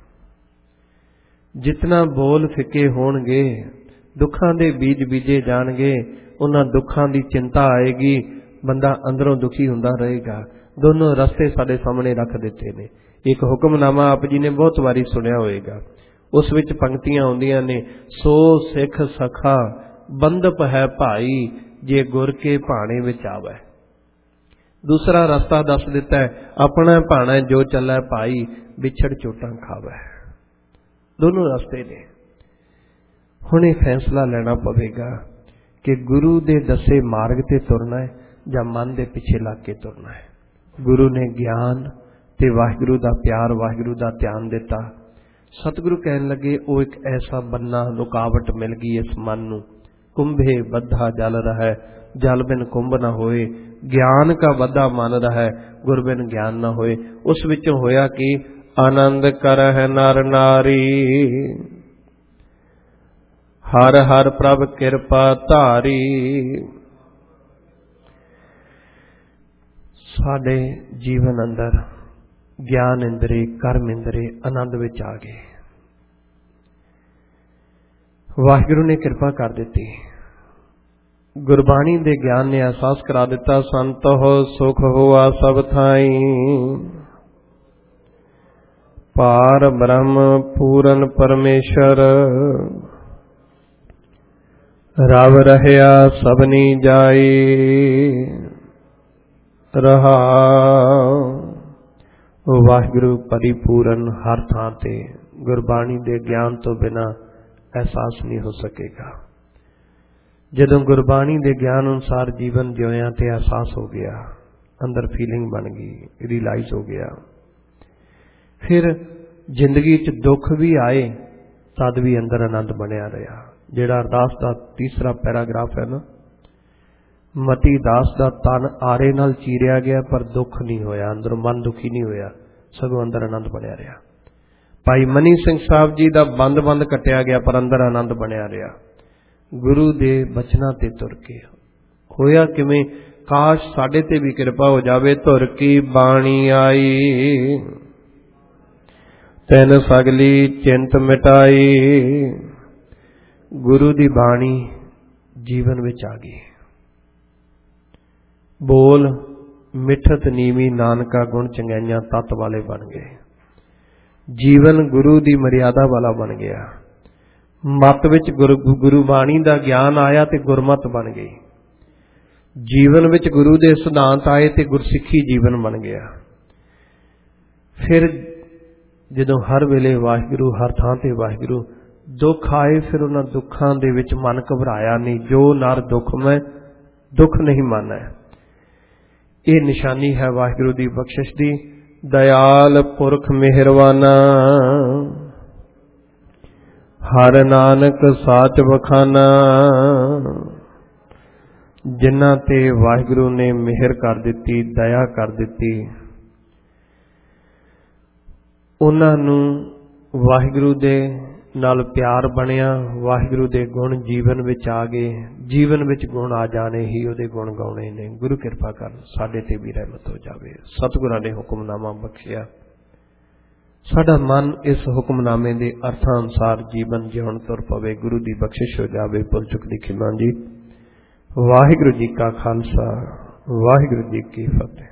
Speaker 1: ਜਿਤਨਾ ਬੋਲ ਫਿੱਕੇ ਹੋਣਗੇ, ਦੁੱਖਾਂ ਦੇ ਬੀਜ ਬੀਜੇ ਜਾਣਗੇ, ਉਹਨਾਂ ਦੁੱਖਾਂ ਦੀ ਚਿੰਤਾ ਆਏਗੀ, ਬੰਦਾ ਅੰਦਰੋਂ ਦੁਖੀ ਹੁੰਦਾ ਰਹੇਗਾ। ਦੋਨੋਂ ਰਸਤੇ ਸਾਡੇ ਸਾਹਮਣੇ ਰੱਖ ਦਿੱਤੇ ਨੇ। ਇੱਕ ਹੁਕਮਨਾਮਾ ਆਪ ਜੀ ਨੇ ਬਹੁਤ ਵਾਰੀ ਸੁਣਿਆ ਹੋਵੇਗਾ, ਉਸ ਵਿੱਚ ਪੰਕਤੀਆਂ ਆਉਂਦੀਆਂ ਨੇ, ਸੋ ਸਿੱਖ ਸਖਾ ਬੰਦਪ ਹੈ ਭਾਈ, ਜੇ ਗੁਰ ਕੇ ਭਾਣੇ ਵਿੱਚ ਆਵੇ। ਦੂਸਰਾ ਰਸਤਾ ਦੱਸ ਦਿੱਤਾ ਹੈ, ਆਪਣਾ ਭਾਣਾ ਜੋ ਚੱਲੈ ਭਾਈ, ਵਿਛੜ ਚੋਟਾਂ ਖਾਵੇ। ਦੋਨੋਂ ਰਸਤੇ ਨੇ। ਹੁਣ ਇਹ ਫੈਸਲਾ ਲੈਣਾ ਪਵੇਗਾ ਕਿ ਗੁਰੂ ਦੇ ਦੱਸੇ ਮਾਰਗ ਤੇ ਤੁਰਨਾ ਹੈ ਜਾਂ ਮਨ ਦੇ ਪਿੱਛੇ ਲੱਗ ਕੇ ਤੁਰਨਾ ਹੈ। ਗੁਰੂ ਨੇ ਗਿਆਨ ਤੇ ਵਾਹਿਗੁਰੂ ਦਾ ਪਿਆਰ, ਵਾਹਿਗੁਰੂ ਦਾ ਧਿਆਨ ਦਿੱਤਾ। ਸਤਿਗੁਰੂ ਕਹਿਣ ਲੱਗੇ, ਉਹ ਇੱਕ ਐਸਾ ਬੰਨਾ ਰੁਕਾਵਟ ਮਿਲ ਗਈ ਇਸ ਮਨ ਨੂੰ, ਕੁੰਭੇ ਬੱਧਾ ਜਲ ਰਹਿ, ਜਲ ਬਿਨ ਕੁੰਭ ਨਾ ਹੋਏ, ਗਿਆਨ ਕਾ ਬੱਧਾ ਮਨ ਰਹਿ, ਗੁਰ ਬਿਨ ਗਿਆਨ ਨਾ ਹੋਏ। ਉਸ ਵਿੱਚੋਂ ਹੋਇਆ ਕਿ ਆਨੰਦ ਕਰਹਿ ਨਰ ਨਾਰੀ, ਹਰ ਹਰ ਪ੍ਰਭ ਕਿਰਪਾ ਧਾਰੀ। ਸਾਡੇ ਜੀਵਨ ਅੰਦਰ ਗਿਆਨ ਇੰਦਰੀ, ਕਰਮ ਇੰਦਰੀ ਆਨੰਦ ਵਿੱਚ ਆ ਗਏ। ਵਾਹਿਗੁਰੂ ਨੇ ਕਿਰਪਾ ਕਰ ਦਿੱਤੀ। ਗੁਰਬਾਣੀ ਦੇ ਗਿਆਨ ਨੇ ਅਹਿਸਾਸ ਕਰਾ ਦਿੱਤਾ, ਸੰਤ ਹੋ ਸੁਖ ਹੋਆ ਸਭ ਥਾਈ, ਪਾਰ ਬ੍ਰਹਮ ਪੂਰਨ ਪਰਮੇਸ਼ਰ, ਰਵ ਰਹਿਆ ਸਭਨੀ ਜਾਈ ਰਹਾ। ਵਾਹਿਗੁਰੂ ਪਰਿਪੂਰਨ ਹਰ ਥਾਂ ਤੇ। ਗੁਰਬਾਣੀ ਦੇ ਗਿਆਨ ਤੋਂ ਬਿਨਾਂ ਅਹਿਸਾਸ ਨਹੀਂ ਹੋ ਸਕੇਗਾ। ਜਦੋਂ ਗੁਰਬਾਣੀ ਦੇ ਗਿਆਨ ਅਨੁਸਾਰ ਜੀਵਨ ਜਿਉਇਆ ਤੇ ਅਹਿਸਾਸ ਹੋ ਗਿਆ, ਅੰਦਰ ਫੀਲਿੰਗ ਬਣ ਗਈ, ਰਿਅਲਾਈਜ਼ ਹੋ ਗਿਆ। ਫਿਰ ਜ਼ਿੰਦਗੀ 'ਚ ਦੁੱਖ ਵੀ ਆਏ ਤਦ ਵੀ ਅੰਦਰ ਆਨੰਦ ਬਣਿਆ ਰਿਹਾ। ਜਿਹੜਾ ਅਰਦਾਸ ਦਾ ਤੀਸਰਾ ਪੈਰਾਗ੍ਰਾਫ ਹੈ ਨਾ, ਮਤੀ ਦਾਸ ਦਾ ਤਨ ਆਰੇ ਨਾਲ ਚੀਰਿਆ ਗਿਆ ਪਰ ਦੁੱਖ ਨਹੀਂ ਹੋਇਆ, ਅੰਦਰੋਂ ਮਨ ਦੁਖੀ ਨਹੀਂ ਹੋਇਆ, ਸਗੋਂ ਅੰਦਰ ਆਨੰਦ ਬਣਿਆ ਰਿਹਾ। ਭਾਈ ਮਨੀ ਸਿੰਘ ਸਾਹਿਬ ਜੀ ਦਾ ਬੰਦ ਬੰਦ ਕੱਟਿਆ ਗਿਆ ਪਰ ਅੰਦਰ ਆਨੰਦ ਬਣਿਆ ਰਿਹਾ। ਗੁਰੂ ਦੇ ਬਚਨਾਂ ਤੇ ਤੁਰ ਕੇ ਹੋਇਆ ਕਿਵੇਂ? ਕਾਸ਼ ਸਾਡੇ ਤੇ ਵੀ ਕਿਰਪਾ ਹੋ ਜਾਵੇ। ਧੁਰ ਕੀ ਬਾਣੀ ਆਈ ਤੈਨ ਸਗਲੀ ਚਿੰਤ ਮਿਟਾਈ। ਗੁਰੂ ਦੀ ਬਾਣੀ ਜੀਵਨ ਵਿੱਚ ਆ ਗਈ। ਬੋਲ ਮਿੱਠਤ ਨੀਵੀ ਨਾਨਕਾ ਗੁਣ ਚੰਗਿਆਈਆਂ ਤੱਤ ਵਾਲੇ ਬਣ ਗਏ। ਜੀਵਨ ਗੁਰੂ ਦੀ ਮਰਿਆਦਾ ਵਾਲਾ ਬਣ ਗਿਆ। ਮਤ ਵਿੱਚ ਗੁਰੂ ਗੁਰਬਾਣੀ ਦਾ ਗਿਆਨ ਆਇਆ ਤੇ ਗੁਰਮਤ ਬਣ ਗਈ। ਜੀਵਨ ਵਿੱਚ ਗੁਰੂ ਦੇ ਸਿਧਾਂਤ ਆਏ ਤੇ ਗੁਰਸਿੱਖੀ ਜੀਵਨ ਬਣ ਗਿਆ। ਫਿਰ ਜਦੋਂ ਹਰ ਵੇਲੇ ਵਾਹਿਗੁਰੂ, ਹਰ ਥਾਂ ਤੇ ਵਾਹਿਗੁਰੂ, ਦੁੱਖ ਆਏ ਫਿਰ ਉਹਨਾਂ ਦੁੱਖਾਂ ਦੇ ਵਿੱਚ ਮਨ ਘਬਰਾਇਆ ਨਹੀਂ। ਜੋ ਨਰ ਦੁੱਖ ਮੈਂ ਦੁੱਖ ਨਹੀਂ ਮਾਨਾ। ਇਹ ਨਿਸ਼ਾਨੀ ਹੈ ਵਾਹਿਗੁਰੂ ਦੀ ਬਖਸ਼ਿਸ਼ ਦੀ। ਦਇਆਲ ਪੁਰਖ ਮਿਹਰਵਾਨਾ ਹਰ ਨਾਨਕ ਸਾਚ ਵਖਾਨਾ। ਜਿਨ੍ਹਾਂ ਤੇ ਵਾਹਿਗੁਰੂ ਨੇ ਮਿਹਰ ਕਰ ਦਿੱਤੀ, ਦਇਆ ਕਰ ਦਿੱਤੀ, ਉਹਨਾਂ ਨੂੰ ਵਾਹਿਗੁਰੂ ਦੇ ਨਾਲ ਪਿਆਰ ਬਣਿਆ। ਵਾਹਿਗੁਰੂ ਦੇ ਗੁਣ ਜੀਵਨ ਵਿੱਚ ਆ ਗਏ। ਜੀਵਨ ਵਿੱਚ ਗੁਣ ਆ ਜਾਣੇ ਹੀ ਉਹਦੇ ਗੁਣ ਗਾਉਣੇ ਨੇ। ਗੁਰੂ ਕਿਰਪਾ ਕਰਨ ਸਾਡੇ ਤੇ ਵੀ ਰਹਿਮਤ ਹੋ ਜਾਵੇ। ਸਤਿਗੁਰਾਂ ਨੇ ਹੁਕਮਨਾਮਾ ਬਖਸ਼ਿਆ, ਸਾਡਾ ਮਨ ਇਸ ਹੁਕਮਨਾਮੇ ਦੇ ਅਰਥਾਂ ਅਨੁਸਾਰ ਜੀਵਨ ਜਿਉਣ ਤੁਰ ਪਵੇ। ਗੁਰੂ ਦੀ ਬਖਸ਼ਿਸ਼ ਹੋ ਜਾਵੇ। ਭੁੱਲ ਚੁੱਕ ਦੀ ਖਿਮਾ ਜੀ। ਵਾਹਿਗੁਰੂ ਜੀ ਕਾ ਖਾਲਸਾ, ਵਾਹਿਗੁਰੂ ਜੀ ਕੀ ਫਤਿਹ।